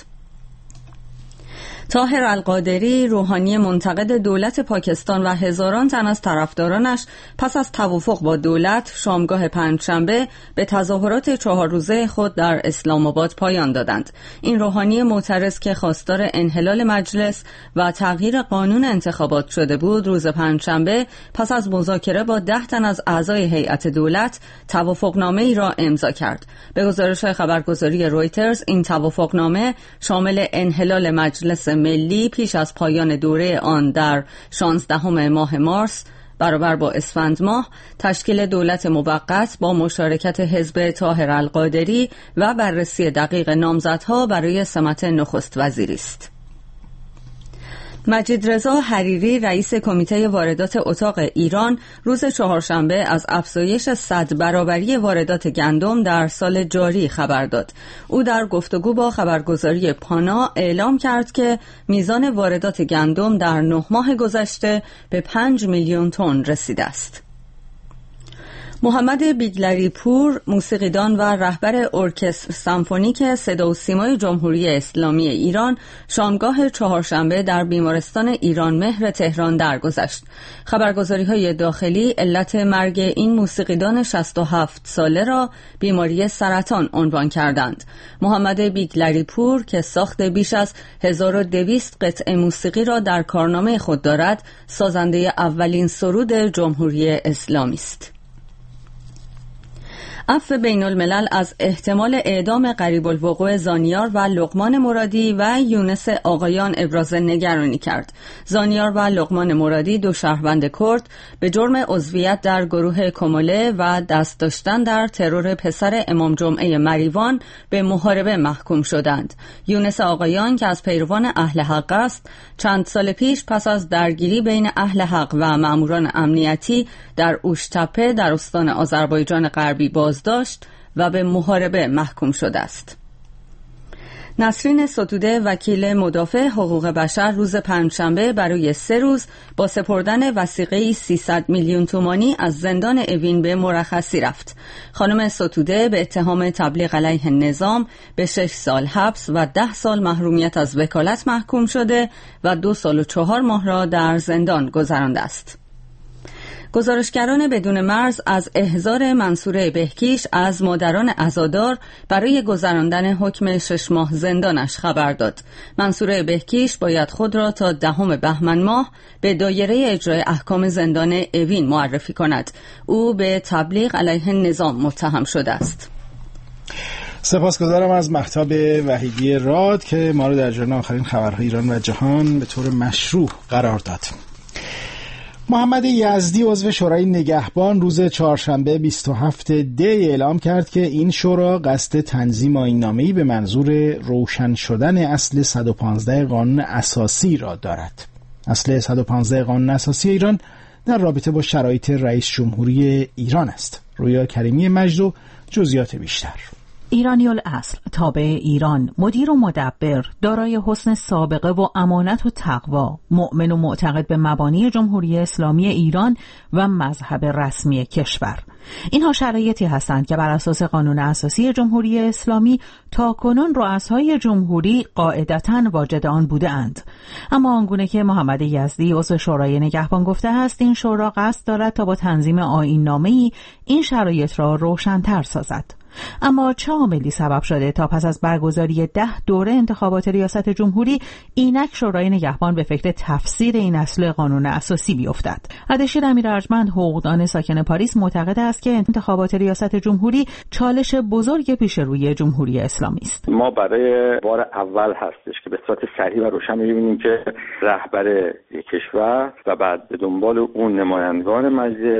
طاهر القادری، روحانی منتقد دولت پاکستان و هزاران تن از طرفدارانش پس از توافق با دولت شامگاه پنجشنبه به تظاهرات چهار روزه خود در اسلام آباد پایان دادند. این روحانی معترض که خواستار انحلال مجلس و تغییر قانون انتخابات شده بود، روز پنجشنبه پس از مذاکره با ده تن از اعضای هیئت دولت توافقنامه ای را امضا کرد. به گزارش خبرگزاری رویترز، این توافقنامه شامل انحلال مجلس ملی پیش از پایان دوره آن در شانزدهم ماه مارس برابر با اسفند ماه، تشکیل دولت موقت با مشارکت حزب طاهر القادری و بررسی دقیق نامزدها برای سمت نخست وزیری است. مجید رضا حریری، رئیس کمیته واردات اتاق ایران، روز چهارشنبه از افزایش صد برابری واردات گندم در سال جاری خبر داد. او در گفتگو با خبرگزاری پانا اعلام کرد که میزان واردات گندم در نه ماه گذشته به پنج میلیون تن رسیده است. محمد بیگلری پور، موسیقیدان و رهبر ارکستر سمفونیک صدا و سیمای جمهوری اسلامی ایران، شامگاه چهارشنبه در بیمارستان ایران مهر تهران درگذشت. خبرگزاری‌های داخلی علت مرگ این موسیقیدان شصت و هفت ساله را بیماری سرطان عنوان کردند. محمد بیگلری پور که ساخت بیش از هزار و دویست قطعه موسیقی را در کارنامه خود دارد، سازنده اولین سرود جمهوری اسلامی است. عفو بین الملل از احتمال اعدام قریب الوقوع زانیار و لقمان مرادی و یونس آقایان ابراز نگرانی کرد. زانیار و لقمان مرادی، دو شهروند کرد، به جرم عضویت در گروه کموله و دست داشتن در ترور پسر امام جمعه مریوان به محاربه محکوم شدند. یونس آقایان که از پیروان اهل حق است، چند سال پیش پس از درگیری بین اهل حق و ماموران امنیتی در اوشتپه در استان آذربایجان غربی بازداشت و به محاربه محکوم شده است. نسرین ستوده، وکیل مدافع حقوق بشر، روز پنجشنبه برای سه روز با سپردن وثیقه‌ای سیصد میلیون تومانی از زندان اوین به مرخصی رفت. خانم ستوده به اتهام تبلیغ علیه نظام به شش سال حبس و ده سال محرومیت از وکالت محکوم شده و دو سال و چهار ماه را در زندان گذرانده است. گزارشگران بدون مرز از احضار منصوره بهکیش از مادران عزادار برای گذراندن حکم شش ماه زندانش خبر داد. منصوره بهکیش باید خود را تا دهم بهمن ماه به دایره اجرای احکام زندان اوین معرفی کند. او به تبلیغ علیه نظام متهم شده است. سپاسگزارم از مهتاب وحیدی راد که ما را در جریان آخرین خبرهای ایران و جهان به طور مشروع قرار داد. محمد یزدی عضو شورای نگهبان روز چهارشنبه بیست و هفتم دی اعلام کرد که این شورا قصد تنظیم آیین‌نامه‌ای به منظور روشن شدن اصل صد و پانزده قانون اساسی را دارد. اصل صد و پانزده قانون اساسی ایران در رابطه با شرایط رئیس جمهوری ایران است. رویا کریمی مجدو جزئیات بیشتر. ایرانی الاصل، تابع ایران، مدیر و مدبر، دارای حسن سابقه و امانت و تقوا، مؤمن و معتقد به مبانی جمهوری اسلامی ایران و مذهب رسمی کشور. اینها شرایطی هستند که بر اساس قانون اساسی جمهوری اسلامی تاکنون رؤسای جمهوری قاعدتاً واجد آن بوده اند. اما آنگونه که محمد یزدی عضو شورای نگهبان گفته است، این شورا قصد دارد تا با تنظیم آیین‌نامه‌ای این شرایط را روشن‌تر سازد. اما چه عاملی سبب شده تا پس از برگزاری ده دوره انتخابات ریاست جمهوری اینک شورای نگهبان به فکر تفسیر این اصل قانون اساسی بیفتد؟ اردشیر امیر ارجمند، حقوقدان ساکن پاریس، معتقد است که انتخابات ریاست جمهوری چالش بزرگ پیش روی جمهوری اسلامی است. ما برای بار اول هستش که به صورت صریح و روشن می‌بینیم که رهبر کشور و بعد به دنبال اون نمایندگان مجلس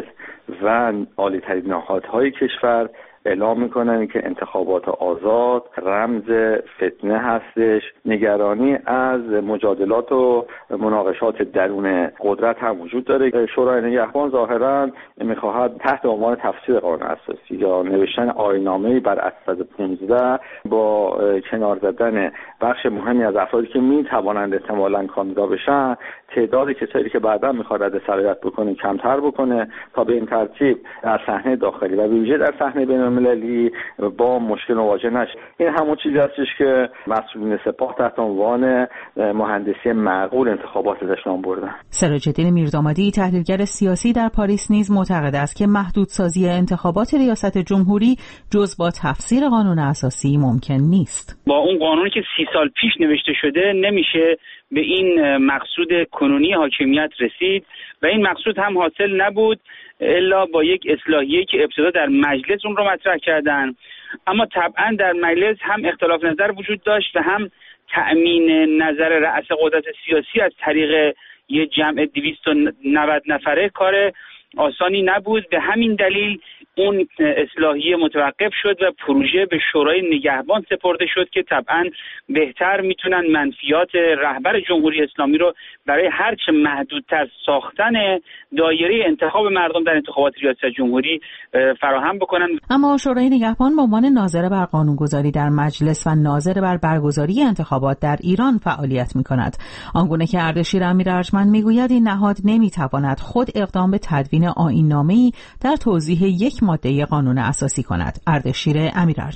و عالی‌ترین نهادهای کشور اعلام میکنن که انتخابات آزاد رمز فتنه هستش. نگرانی از مجادلات و مناقشات درون قدرت هم وجود داره. شورای نگهبان ظاهرا میخواهد تحت عنوان تفسیر قانون اساسی یا نوشتن آیین‌نامه‌ای بر اساس صد و پانزده با کنار زدن بخش مهمی از افرادی که میتوانند احتمالاً کاندیدا بشن، تعداد کسایی که بعدا میخواد رد صلاحیت بکنه کمتر بکنه تا به این ترتیب در صحنه داخلی و ویژه در صحنه بین‌المللی با مشکل مواجه نشه. این همون چیزی هستش که مسئولین سپاه تحت عنوان مهندسی معقول انتخابات ازش نام بردن. سراج‌الدین میردامادی، تحلیلگر سیاسی در پاریس، نیز معتقد است که محدودسازی انتخابات ریاست جمهوری جز با تفسیر قانون اساسی ممکن نیست. با اون قانونی که سی سال پیش نوشته شده نمیشه به این مقصود کنونی حاکمیت رسید و این مقصود هم حاصل نبود الا با یک اصلاحیه‌ای که ابتدا در مجلس اون رو مطرح کردن، اما طبعا در مجلس هم اختلاف نظر وجود داشت و هم تأمین نظر رأس قدرت سیاسی از طریق یه جمع دویست و نود نفره کار آسانی نبود. به همین دلیل اون اصلاحیه متوقف شد و پروژه به شورای نگهبان سپرده شد که طبعا بهتر میتونن منفیات رهبر جمهوری اسلامی رو برای هرچه محدودتر ساختن دایره انتخاب مردم در انتخابات ریاست جمهوری فراهم بکنن. اما شورای نگهبان به عنوان ناظر بر قانونگذاری در مجلس و ناظر بر برگزاری انتخابات در ایران فعالیت میکند. آنگونه که اردشیر امیر ارجمند میگوید این نهاد نمیتواند خود اقدام به تدوین آیین‌نامه‌ای در توضیح یک ماده قانون اساسی کند. اردشیر امیر ارجمند: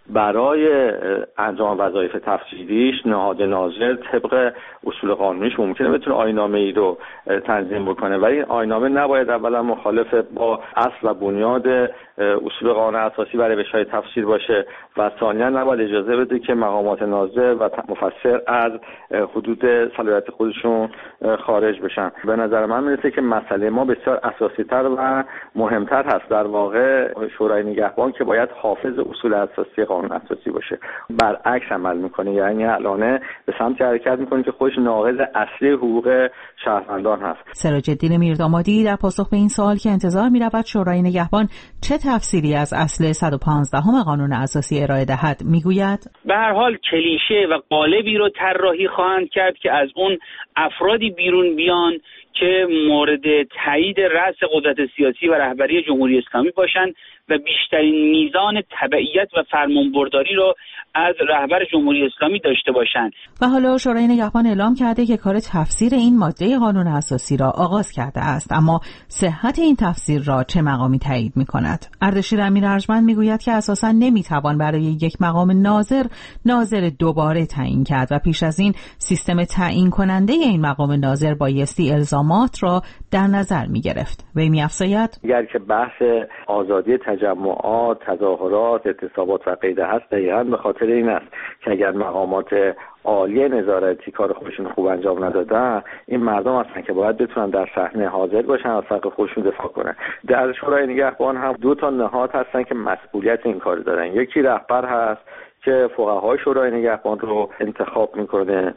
برای انجام وظایف تفسیریش نهاد ناظر طبق اصول قانونیش ممکنه بتونه آیین‌نامه‌ای رو تنظیم بکنه، ولی این آیین‌نامه نباید اولا مخالف با اصل و بنیاد اصول قانون اساسی برای بشای تفسیر باشه و ثانیاً نباید اجازه بده که مقامات ناظر و مفسر از حدود صلاحیت خودشون خارج بشن. به نظر من میرسه که مسئله ما بسیار اساسی‌تر و مهمتر هست. در واقع شورای نگهبان که باید حافظ اصول اساسی قانون اساسی باشه برعکس عمل میکنه، یعنی الان به سمت حرکت میکنه که خودش ناقض اصلی حقوق شهروندان هست. سراج‌الدین میردامادی در پاسخ به این سوال که انتظار میرود شورای نگهبان چه تفسیری از اصل صد و پانزده قانون اساسی ارائه دهد میگوید به هر حال کلیشه و قالبی رو طراحی خواهند کرد که از اون افرادی بیرون بیان که مورد تایید رأس قدرت سیاسی و رهبری جمهوری اسلامی باشند و بیشترین میزان تبعیت و فرمانبرداری رو از رهبر جمهوری اسلامی داشته باشند. و حالا شورای نگهبان اعلام کرده که کار تفسیر این ماده قانون اساسی را آغاز کرده است، اما صحت این تفسیر را چه مقامی تایید می‌کند؟ اردشیر امیر ارجمند میگوید که اساساً نمیتوان برای یک مقام ناظر ناظر دوباره تعیین کرد و پیش از این سیستم تعیین کننده این مقام ناظر بایستی الزامات را در نظر می‌گرفت. وی می‌افزاید اگر که بحث آزادی تجمعات، تظاهرات، اعتصابات و غیره هست، دقیقاً به خاطر این است که اگر مقامات عالی نظارتی کار خودشون خوب انجام ندادن، این مردم هستن که باید بتونن در صحنه حاضر باشن و از حق خودشون دفاع کنن. در شورای نگهبان هم دو تا نهاد هستن که مسئولیت این کار دارن. یکی رهبر هست که فقهای شورای نگهبان رو انتخاب میکنه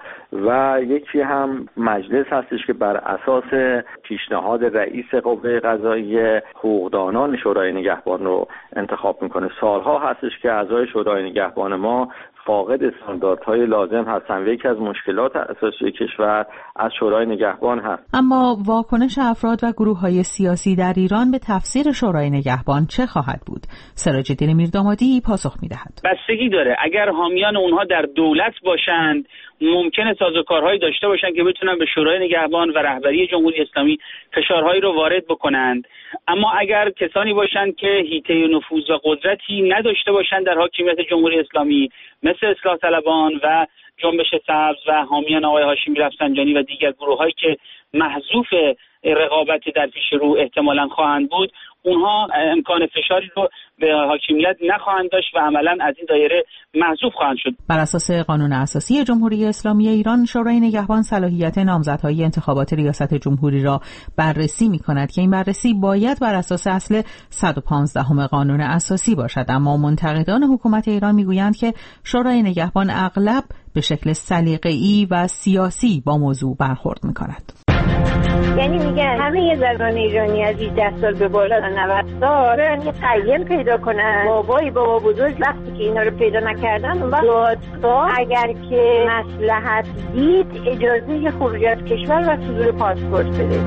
و یکی هم مجلس هستش که بر اساس پیشنهاد رئیس قوه قضاییه حقوقدانان شورای نگهبان رو انتخاب میکنه. سالها هستش که اعضای شورای نگهبان ما فاقد استانداردهای لازم هستند و یکی از مشکلات اساسی کشور از شورای نگهبان هست. اما واکنش افراد و گروه‌های سیاسی در ایران به تفسیر شورای نگهبان چه خواهد بود؟ سراج‌الدین میردامادی پاسخ می‌دهد. بستگی داره. اگر حامیان اونها در دولت باشند ممکنه سازوکارهایی داشته باشند که بتونن به شورای نگهبان و رهبری جمهوری اسلامی فشارهایی رو وارد بکنند، اما اگر کسانی باشند که حیطه نفوذ و قدرتی نداشته باشند در حاکمیت جمهوری اسلامی مثل اصلاح طلبان و جنبش سبز و حامیان آقای هاشمی رفسنجانی و دیگر گروه‌هایی که محذوف رقابت در پیش رو احتمالاً خواهند بود، اونها امکان فشاری رو به حاکمیت نخواهند داشت و عملاً از این دایره محذوف خواهند شد. بر اساس قانون اساسی جمهوری اسلامی ایران شورای نگهبان صلاحیت نامزدهای انتخابات ریاست جمهوری را بررسی می‌کند که این بررسی باید بر اساس اصل صد و پانزده قانون اساسی باشد، اما منتقدان حکومت ایران می‌گویند که شورای نگهبان اغلب به شکل سلیقه‌ای و سیاسی با موضوع برخورد می‌کند. یعنی میگن همه زنان ایرانی از هجده سال به بالا تا نود سال برن یه قیم پیدا کنن. بابای بابا بزرگ وقتی که اینا رو پیدا نکردن اون وقت دادگاه اگر که مصلحت دید اجازه خروج از کشور و صدور پاسپورت بده.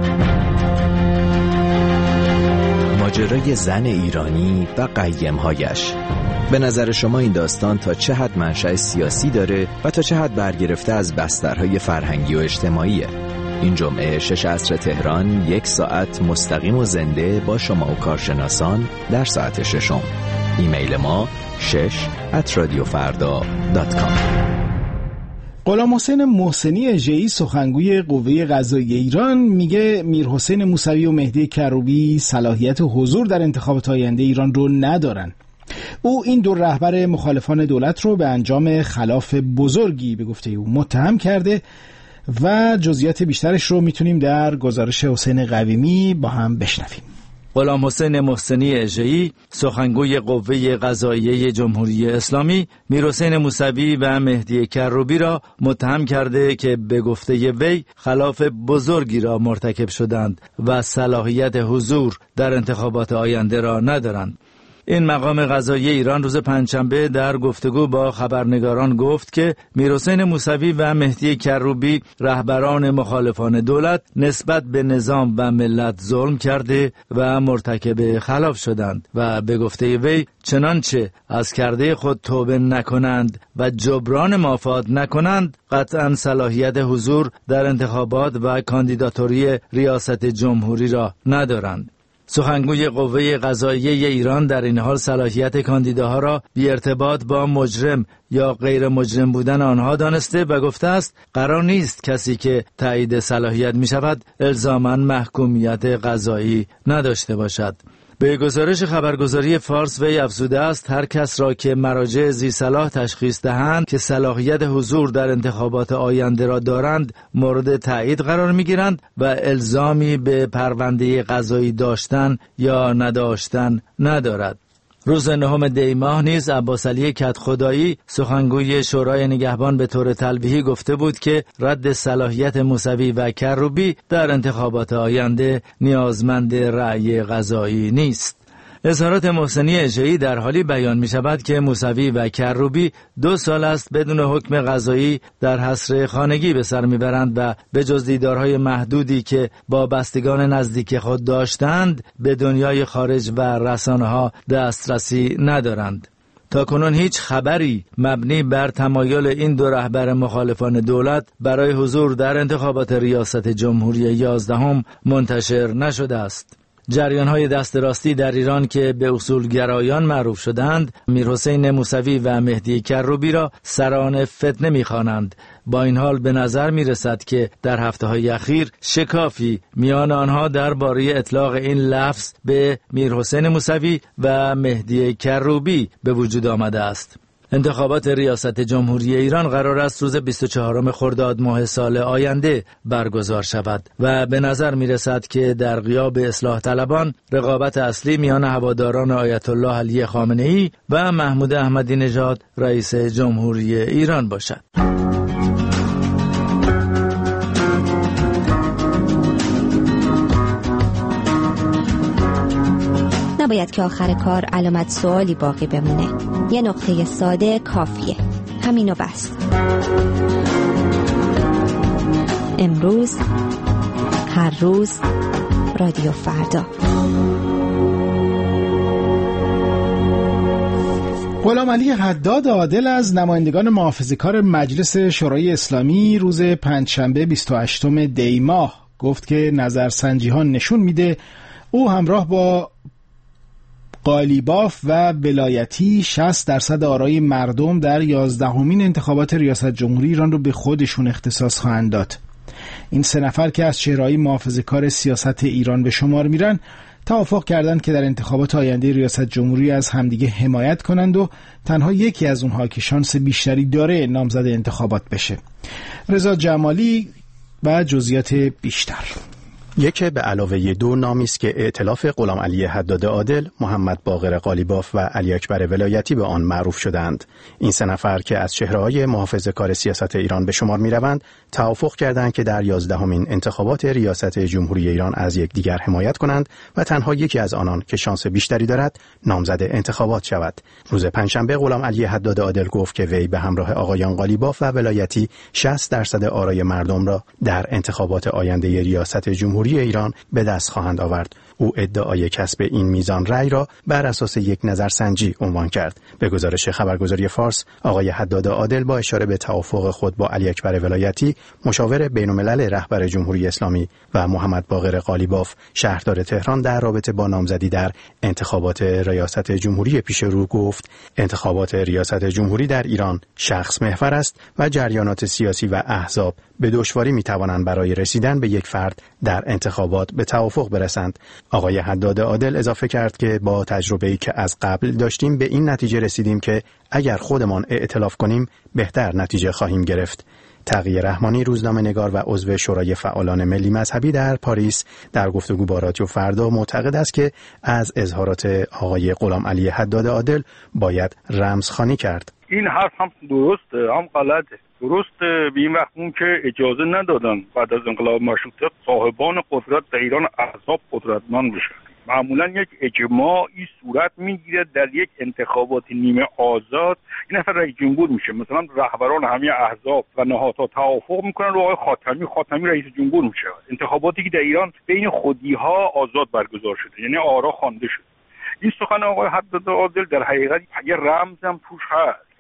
ماجرای زن ایرانی و قیم‌هایش. به نظر شما این داستان تا چه حد منشأ سیاسی داره و تا چه حد برگرفته از بسترهای فرهنگی و اجتماعیه؟ این جمعه شش عصر تهران یک ساعت مستقیم و زنده با شما و کارشناسان در ساعت ششم. ایمیل ما شش ات رادیو فردا دات کام. غلام حسین محسنی اژه‌ای سخنگوی قوه قضاییه ایران میگه میرحسین موسوی و مهدی کروبی صلاحیت حضور در انتخابات آینده ایران رو ندارن. او این دو رهبر مخالفان دولت رو به انجام خلاف بزرگی به گفته او متهم کرده و جزئیات بیشترش رو میتونیم در گزارش حسین قویمی با هم بشنویم. غلام حسین محسنی اژه‌ای سخنگوی قوه قضاییه جمهوری اسلامی میرحسین موسوی و مهدی کروبی را متهم کرده که به گفته وی خلاف بزرگی را مرتکب شدند و صلاحیت حضور در انتخابات آینده را ندارند. این مقام قضایی ایران روز پنجشنبه در گفتگو با خبرنگاران گفت که میرحسین موسوی و مهدی کروبی رهبران مخالفان دولت نسبت به نظام و ملت ظلم کرده و مرتکب خلاف شدند و به گفته وی چنانچه از کرده خود توبه نکنند و جبران مافات نکنند قطعاً صلاحیت حضور در انتخابات و کاندیداتوری ریاست جمهوری را ندارند. سخنگوی قوه قضاییه ایران در این حال صلاحیت کاندیداها را بی ارتباط با مجرم یا غیر مجرم بودن آنها دانسته و گفته است قرار نیست کسی که تایید صلاحیت می شود الزاماً محکومیت قضایی نداشته باشد. به گزارش خبرگزاری فارس وی افزوده است هر کس را که مراجع ذی صلاح تشخیص دهند که صلاحیت حضور در انتخابات آینده را دارند مورد تایید قرار می‌گیرند و الزامی به پرونده قضایی داشتن یا نداشتن ندارد. روز نهم دی ماه نیز عباس علی کدخدایی سخنگوی شورای نگهبان به طور تلویحی گفته بود که رد صلاحیت موسوی و کروبی در انتخابات آینده نیازمند رأی قضایی نیست. اظهارات محسنی اژه‌ای در حالی بیان می شود که موسوی و کروبی دو سال است بدون حکم قضایی در حصر خانگی به سر می برند و به جز دیدارهای محدودی که با بستگان نزدیک خود داشتند به دنیای خارج و رسانه ها دسترسی ندارند. تاکنون هیچ خبری مبنی بر تمایل این دو رهبر مخالفان دولت برای حضور در انتخابات ریاست جمهوری یازدهم منتشر نشده است. جریان‌های دست راستی در ایران که به اصولگرایان معروف شدند، میرحسین موسوی و مهدی کروبی را سران فتنه می‌خوانند. با این حال به نظر می‌رسد که در هفته‌های اخیر شکافی میان آنها درباره اطلاق این لفظ به میرحسین موسوی و مهدی کروبی به وجود آمده است. انتخابات ریاست جمهوری ایران قرار است روز بیست و چهارم خرداد ماه سال آینده برگزار شود و به نظر می رسد که در غیاب اصلاح طلبان رقابت اصلی میان هواداران آیت الله علی خامنه‌ای و محمود احمدی نژاد رئیس جمهوری ایران باشد. نباید که آخر کار علامت سوالی باقی بمونه. یه نقطه ساده کافیه. همینو بس. امروز، هر روز، رادیو فردا. غلامعلی حداد عادل از نمایندگان محافظه‌کار مجلس شورای اسلامی روز پنجشنبه بیست و هشتم دی ماه گفت که نظرسنجی ها نشون میده او همراه با قالیباف و ولایتی شصت درصد آرای مردم در یازدهمین انتخابات ریاست جمهوری ایران رو به خودشون اختصاص خواهند داد. این سه نفر که از چهره‌های محافظه‌کار سیاست ایران به شمار میرن توافق کردند که در انتخابات آینده ریاست جمهوری از همدیگه حمایت کنند و تنها یکی از اونها که شانس بیشتری داره نامزد انتخابات بشه. رضا جمالی و جزئیات بیشتر. یک به علاوه دو نامی است که ائتلاف غلامعلی حداد عادل، محمد باقر قالیباف و علی اکبر ولایتی به آن معروف شدند. این سه نفر که از چهره‌های محافظه‌کار سیاست ایران به شمار می‌روند، توافق کردند که در یازدهمین انتخابات ریاست جمهوری ایران از یکدیگر حمایت کنند و تنها یکی از آنان که شانس بیشتری دارد، نامزد انتخابات شود. روز پنجشنبه غلامعلی حداد عادل گفت که وی به همراه آقایان قالیباف و ولایتی شصت درصد آرای مردم را در انتخابات آینده ریاست جمهوری ایران به دست خواهند آورد. او ادعای کسب این میزان رأی را بر اساس یک نظرسنجی عنوان کرد. به گزارش خبرگزاری فارس، آقای حداد عادل با اشاره به توافق خود با علی اکبر ولایتی، مشاور بین‌الملل رهبر جمهوری اسلامی، و محمد باقر قالیباف، شهردار تهران، در رابطه با نامزدی در انتخابات ریاست جمهوری پیش رو گفت: انتخابات ریاست جمهوری در ایران شخص محور است و جریانات سیاسی و احزاب به دشواری می‌توانند برای رسیدن به یک فرد در انتخابات به توافق برسند. آقای حداد عادل اضافه کرد که با تجربه‌ای که از قبل داشتیم به این نتیجه رسیدیم که اگر خودمان ائتلاف کنیم بهتر نتیجه خواهیم گرفت. تقی رحمانی، روزنامه‌نگار و عضو شورای فعالان ملی مذهبی در پاریس، در گفتگو با رادیو فردا معتقد است که از اظهارات آقای غلامعلی حداد عادل باید رمزخوانی کرد. این حرف هم درسته هم غلطه. درسته به این وقت اون که اجازه ندادن بعد از انقلاب مشروطیت صاحبان قدرت در ایران احزاب قدرتمند بشن. معمولا یک اجماعی صورت میگیره در یک انتخابات نیمه آزاد، این نفر رئیس جمهور میشه. مثلا رهبران همه احزاب و نهادها توافق میکنن رو آقای خاتمی خاتمی رئیس جمهور میشه. انتخاباتی که در ایران بین خودی‌ها آزاد برگزار شده، یعنی آرا خوانده شده. این سخن آقای حداد عادل در حقیقت یه رمز هم توش هست.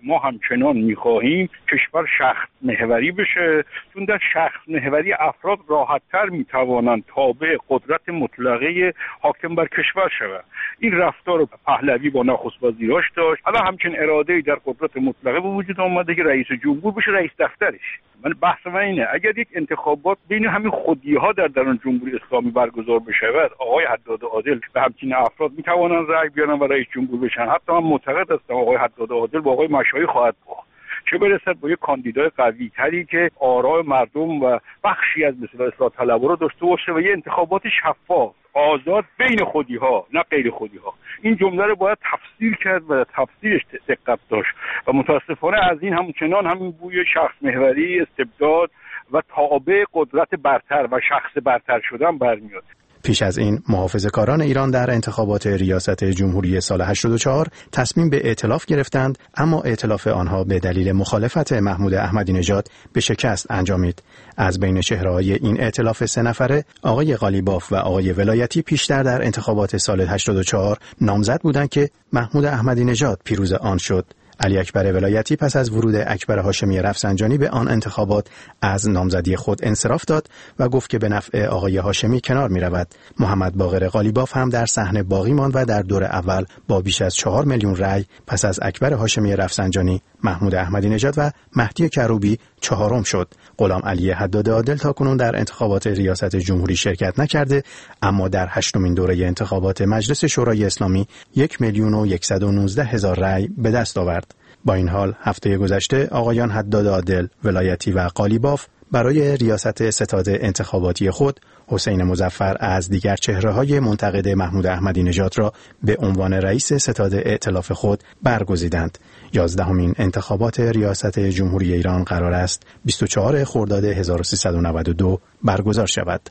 ما همچنان میخواهیم کشور شخص محوری بشه، چون در شخص محوری افراد راحت‌تر میتوانند تابع قدرت مطلقه حاکم بر کشور شوند. این رفتار پهلوی با نخست وزیراش داشت، حالا همچنین اراده‌ای در قدرت مطلقه به وجود آمده که رئیس جمهور بشه رئیس دفترش. من بحث من اینه اگر یک انتخابات بین همین خودی‌ها در درون جمهوری اسلامی برگزار بشود، آقای حداد عادل به همچین افراد میتوانند رأی بیارن و رئیس جمهور بشن. حتی من معتقد هستم آقای حداد عادل با آقای مشایی خواهد باخت، چه برسد با یک کاندیدای قوی تری که آرای مردم و بخشی از مثلا اصلاح طلبها رو داشته باشه و یه انتخابات شفاف آزاد بین خودی‌ها نه غیر خودی‌ها. این جمله رو باید تفسیر کرد و تفسیرش دقت داشت و متاسفانه از این همچنان همین بوی شخص محوری، استبداد و تابع قدرت برتر و شخص برتر شدن برمیاد. پیش از این محافظه‌کاران ایران در انتخابات ریاست جمهوری سال هشتاد و چهار تصمیم به ائتلاف گرفتند، اما ائتلاف آنها به دلیل مخالفت محمود احمدی نژاد به شکست انجامید. از بین چهره‌های این ائتلاف سه نفره آقای قالیباف و آقای ولایتی پیشتر در انتخابات سال هشتاد و چهار نامزد بودند که محمود احمدی نژاد پیروز آن شد. علی اکبر ولایتی پس از ورود اکبر هاشمی رفسنجانی به آن انتخابات از نامزدی خود انصراف داد و گفت که به نفع آقای هاشمی کنار می رود. محمد باقر قالیباف هم در صحنه باقی ماند و در دور اول با بیش از چهار میلیون رأی پس از اکبر هاشمی رفسنجانی، محمود احمدی نژاد و مهدی کروبی چهارم شد. غلام علی حداد عادل تاکنون در انتخابات ریاست جمهوری شرکت نکرده، اما در هشتمین دوره انتخابات مجلس شورای اسلامی یک میلیون و صد و نوزده هزار رأی به دست آورد. با این حال هفته گذشته آقایان حداد عادل، ولایتی و قالیباف برای ریاست ستاد انتخاباتی خود حسین مظفر از دیگر چهره‌های منتقد محمود احمدی نژاد را به عنوان رئیس ستاد ائتلاف خود برگزیدند. یازدهمین انتخابات ریاست جمهوری ایران قرار است بیست و چهارم خرداد هزار و سیصد و نود و دو برگزار شود.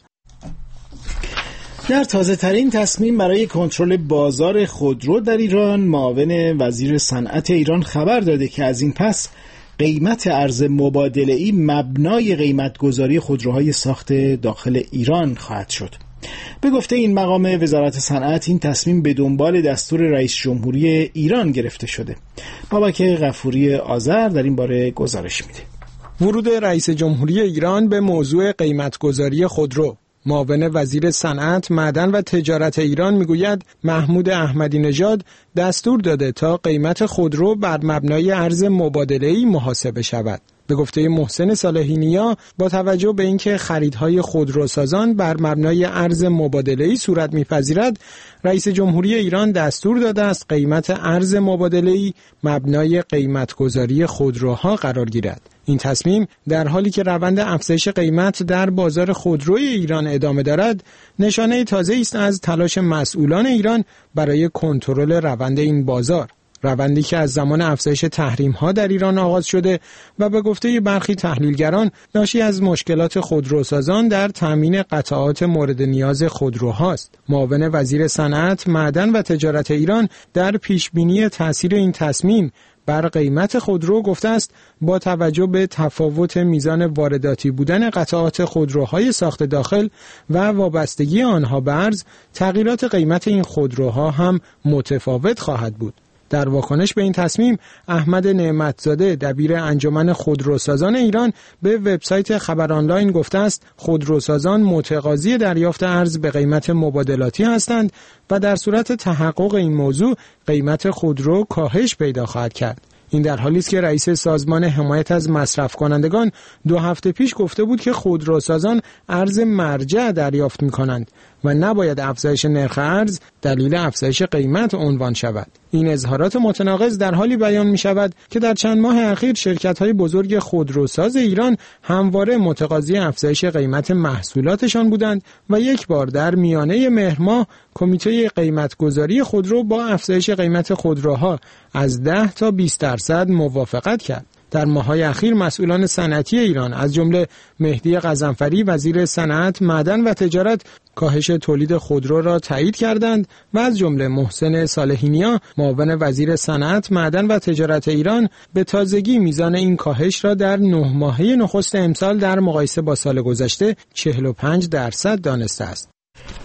در تازه ترین تصمیم برای کنترل بازار خودرو در ایران، معاون وزیر صنعت ایران خبر داده که از این پس قیمت ارز مبادله‌ای مبنای قیمت‌گذاری خودروهای ساخت داخل ایران خواهد شد. به گفته این مقام وزارت صنعت، این تصمیم به دنبال دستور رئیس جمهوری ایران گرفته شده. بابک غفوری آذر در این باره گزارش میده. ورود رئیس جمهوری ایران به موضوع قیمت‌گذاری خودرو. معاون وزیر صنعت، معدن و تجارت ایران میگوید محمود احمدی نژاد دستور داده تا قیمت خودرو بر مبنای ارز مبادله‌ای محاسبه شود. به گفته محسن صالحی نیا، با توجه به اینکه خریدهای خودروسازان بر مبنای ارز مبادله‌ای صورت می‌پذیرد، رئیس جمهوری ایران دستور داده است قیمت ارز مبادله‌ای مبنای قیمت‌گذاری خودروها قرار گیرد. این تصمیم در حالی که روند افزایش قیمت در بازار خودروی ایران ادامه دارد، نشانه تازه‌ای است از تلاش مسئولان ایران برای کنترل روند این بازار. روندی که از زمان افزایش تحریم‌ها در ایران آغاز شده و به گفته برخی تحلیلگران ناشی از مشکلات خودروسازان در تامین قطعات مورد نیاز خودروهاست. معاون وزیر صنعت، معدن و تجارت ایران در پیشبینی تأثیر این تصمیم بر قیمت خودرو گفته است با توجه به تفاوت میزان وارداتی بودن قطعات خودروهای ساخت داخل و وابستگی آنها به ارز، تغییرات قیمت این خودروها هم متفاوت خواهد بود. در واکنش به این تصمیم، احمد نعمتزاده دبیر انجمن خودروسازان ایران به وبسایت خبر آنلاین گفته است خودروسازان متقاضی دریافت ارز به قیمت مبادلاتی هستند و در صورت تحقق این موضوع قیمت خودرو کاهش پیدا خواهد کرد. این در حالی است که رئیس سازمان حمایت از مصرف کنندگان دو هفته پیش گفته بود که خودروسازان ارز مرجع دریافت می‌کنند و نباید افزایش نرخ ارز دلیل افزایش قیمت عنوان شود. این اظهارات متناقض در حالی بیان می شود که در چند ماه اخیر شرکت‌های بزرگ خودروساز ایران همواره متقاضی افزایش قیمت محصولاتشان بودند و یک بار در میانه مهر ماه کمیته قیمت‌گذاری خودرو با افزایش قیمت خودروها از ده تا بیست درصد موافقت کرد. در ماه‌های اخیر مسئولان صنعتی ایران از جمله مهدی غضنفری وزیر صنعت، معدن و تجارت کاهش تولید خودرو را تایید کردند و از جمله محسن صالحی نیا معاون وزیر صنعت، معدن و تجارت ایران به تازگی میزان این کاهش را در نه ماهه نخست امسال در مقایسه با سال گذشته چهل و پنج درصد دانسته است.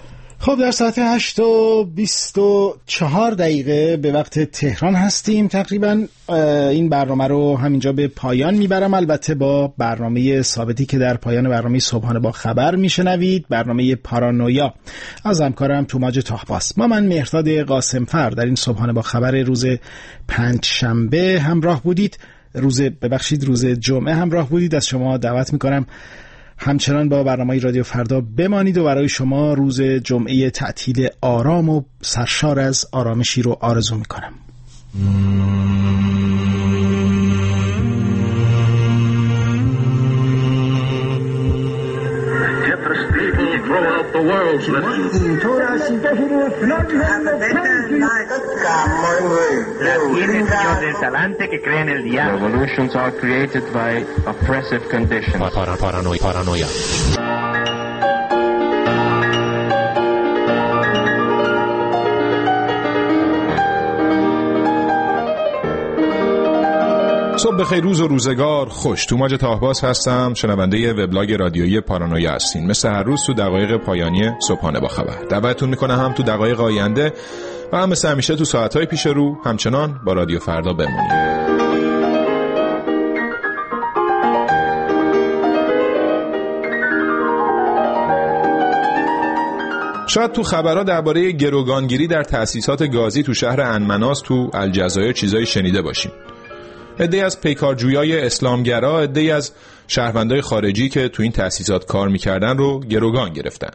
خب در ساعت هشت و بیست و چهار دقیقه به وقت تهران هستیم. تقریبا این برنامه رو همینجا به پایان میبرم، البته با برنامه ثابتی که در پایان برنامه صبحانه با خبر میشنوید، برنامه پارانویا از همکارم توماج طاهباس. ما من مهرداد قاسمفر در این صبحانه با خبر روز پنج شنبه همراه بودید، روز ببخشید روز جمعه همراه بودید. از شما دعوت میکنم همچنان با برنامه رادیو فردا بمانید و برای شما روز جمعه تعطیل آرام و سرشار از آرامشی رو آرزو میکنم. Revolutions are created by oppressive conditions. Paranoia. Paranoia. صبح بخیر، روز و روزگار خوش. توماج طاهباس هستم، شنونده وبلاگ رادیویی پارانویا هستین. مثل هر روز تو دقایق پایانی صبحانه با خبر دعوتتون میکنم هم تو دقایق آینده و هم مثل همیشه تو ساعتهای پیش رو همچنان با رادیو فردا بمونید. شاید تو خبرها درباره گروگانگیری در تأسیسات گازی تو شهر انمناس تو الجزایر چیزایی شنیده باشیم. عده‌ای از پیکارجویای اسلامگرا، عده‌ای از شهروندای خارجی که تو این تأسیسات کار میکردن رو گروگان گرفتن.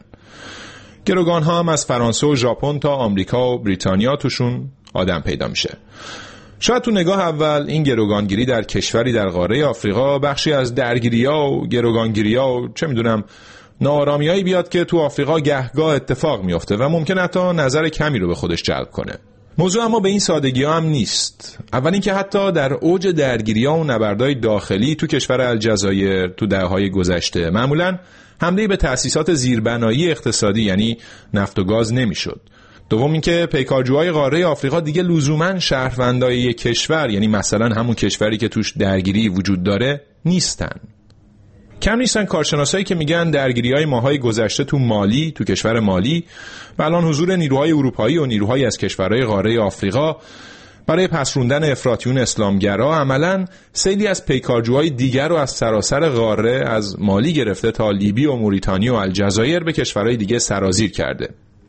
گروگان ها هم از فرانسه و ژاپن تا آمریکا و بریتانیا توشون آدم پیدا میشه. شاید تو نگاه اول این گروگانگیری در کشوری در قاره آفریقا بخشی از درگیری‌ها و گروگانگیری‌ها و چه میدونم ناآرامیایی بیاد که تو آفریقا گهگاه اتفاق میفته و ممکنه حتی نظر کمی رو به خودش جلب کنه. موضوع اما به این سادگی ها هم نیست. اول اینکه حتی در اوج درگیری ها و نبردهای داخلی تو کشور الجزایر تو دهه‌های گذشته معمولاً حمله به تأسیسات زیربنایی اقتصادی یعنی نفت و گاز نمیشد. دوم اینکه پیکارجوهای قاره آفریقا دیگه لزوماً شهروندای یک کشور یعنی مثلا همون کشوری که توش درگیری وجود داره نیستن. کم نیستن کارشناسایی که میگن درگیری‌های ماهای گذشته تو مالی، تو کشور مالی و الان حضور نیروهای اروپایی و نیروهای از کشورهای قاره آفریقا برای پسروندن افراطیون اسلامگرا عملاً سیلی از پیکارجوهای دیگر رو از سراسر قاره از مالی گرفته تا لیبی و موریتانیا و الجزایر به کشورهای دیگه سرازیر کرده.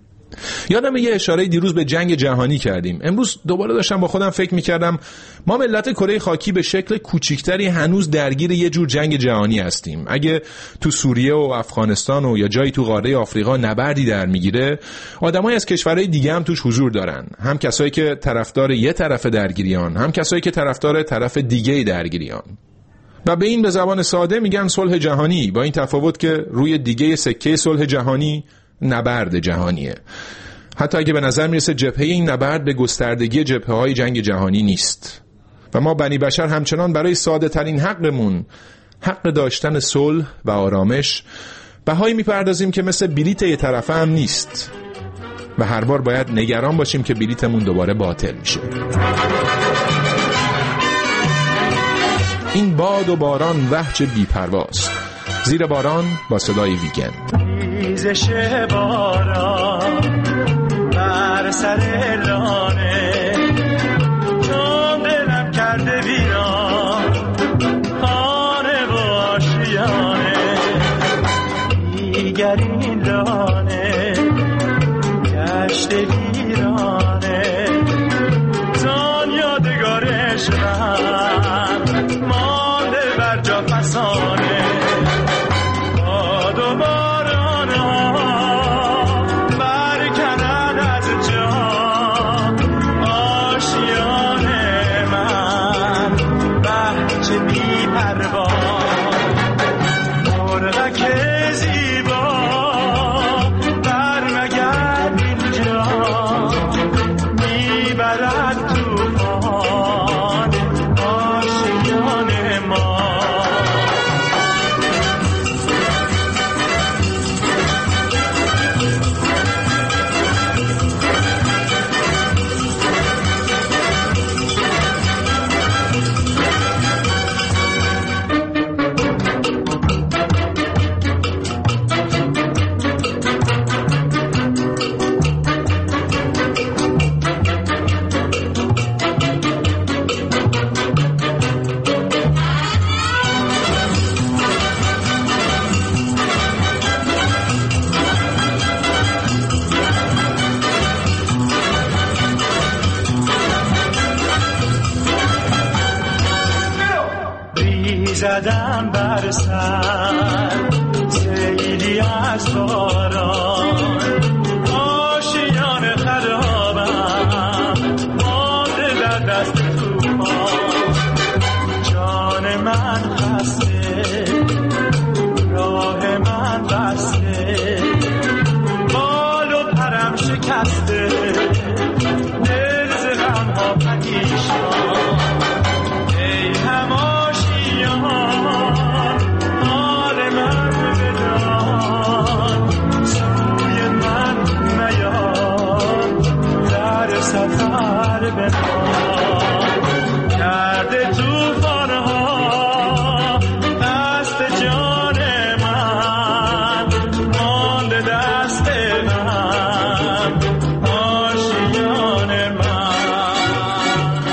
یادم یه اشاره دیروز به جنگ جهانی کردیم. امروز دوباره داشتم با خودم فکر میکردم ما ملت کره خاکی به شکل کوچیکتری هنوز درگیر یه جور جنگ جهانی هستیم. اگه تو سوریه و افغانستان و یا جایی تو قاره آفریقا نبردی در میگیره، آدمای از کشورهای دیگه هم توش حضور دارن. هم کسایی که طرفدار یه طرف درگیریان، هم کسایی که طرفدار طرف دیگه درگیریان. و به این به زبان ساده میگن صلح جهانی، با این تفاوت که روی دیگه سکه صلح جهانی نبرد جهانیه. حتی اگه به نظر میرسه جبهه این نبرد به گستردگی جبهه‌های جنگ جهانی نیست. و ما بنی بشر همچنان برای ساده ترین حقمون، حق داشتن صلح و آرامش، بهایی میپردازیم که مثل بلیت یه طرفه هم نیست و هر بار باید نگران باشیم که بلیتمون دوباره باطل میشه. این باد و باران وحج بی‌پرواست، زیر باران با صدای ویگن. ریزش باران بر سر لانه چون دلم کرده ویران خانه و آشیانه دیگر این لانه گشت ویرانه زان یادگارش من مانده بر جا فسانه باد و باران ها برکنن از جا آشیان من بچه بی پروان مرغک زیبا برمگرد اینجا میبرد توفان آشیان زدم بر سر سیلی از باران آشیان خرابم مانده در دست توفان جان من خسته راه من بسته بال و پرم شکسته دل ز غم‌ها پریشان ای هماشیان حال من بدان سوی من میان در سفر بنان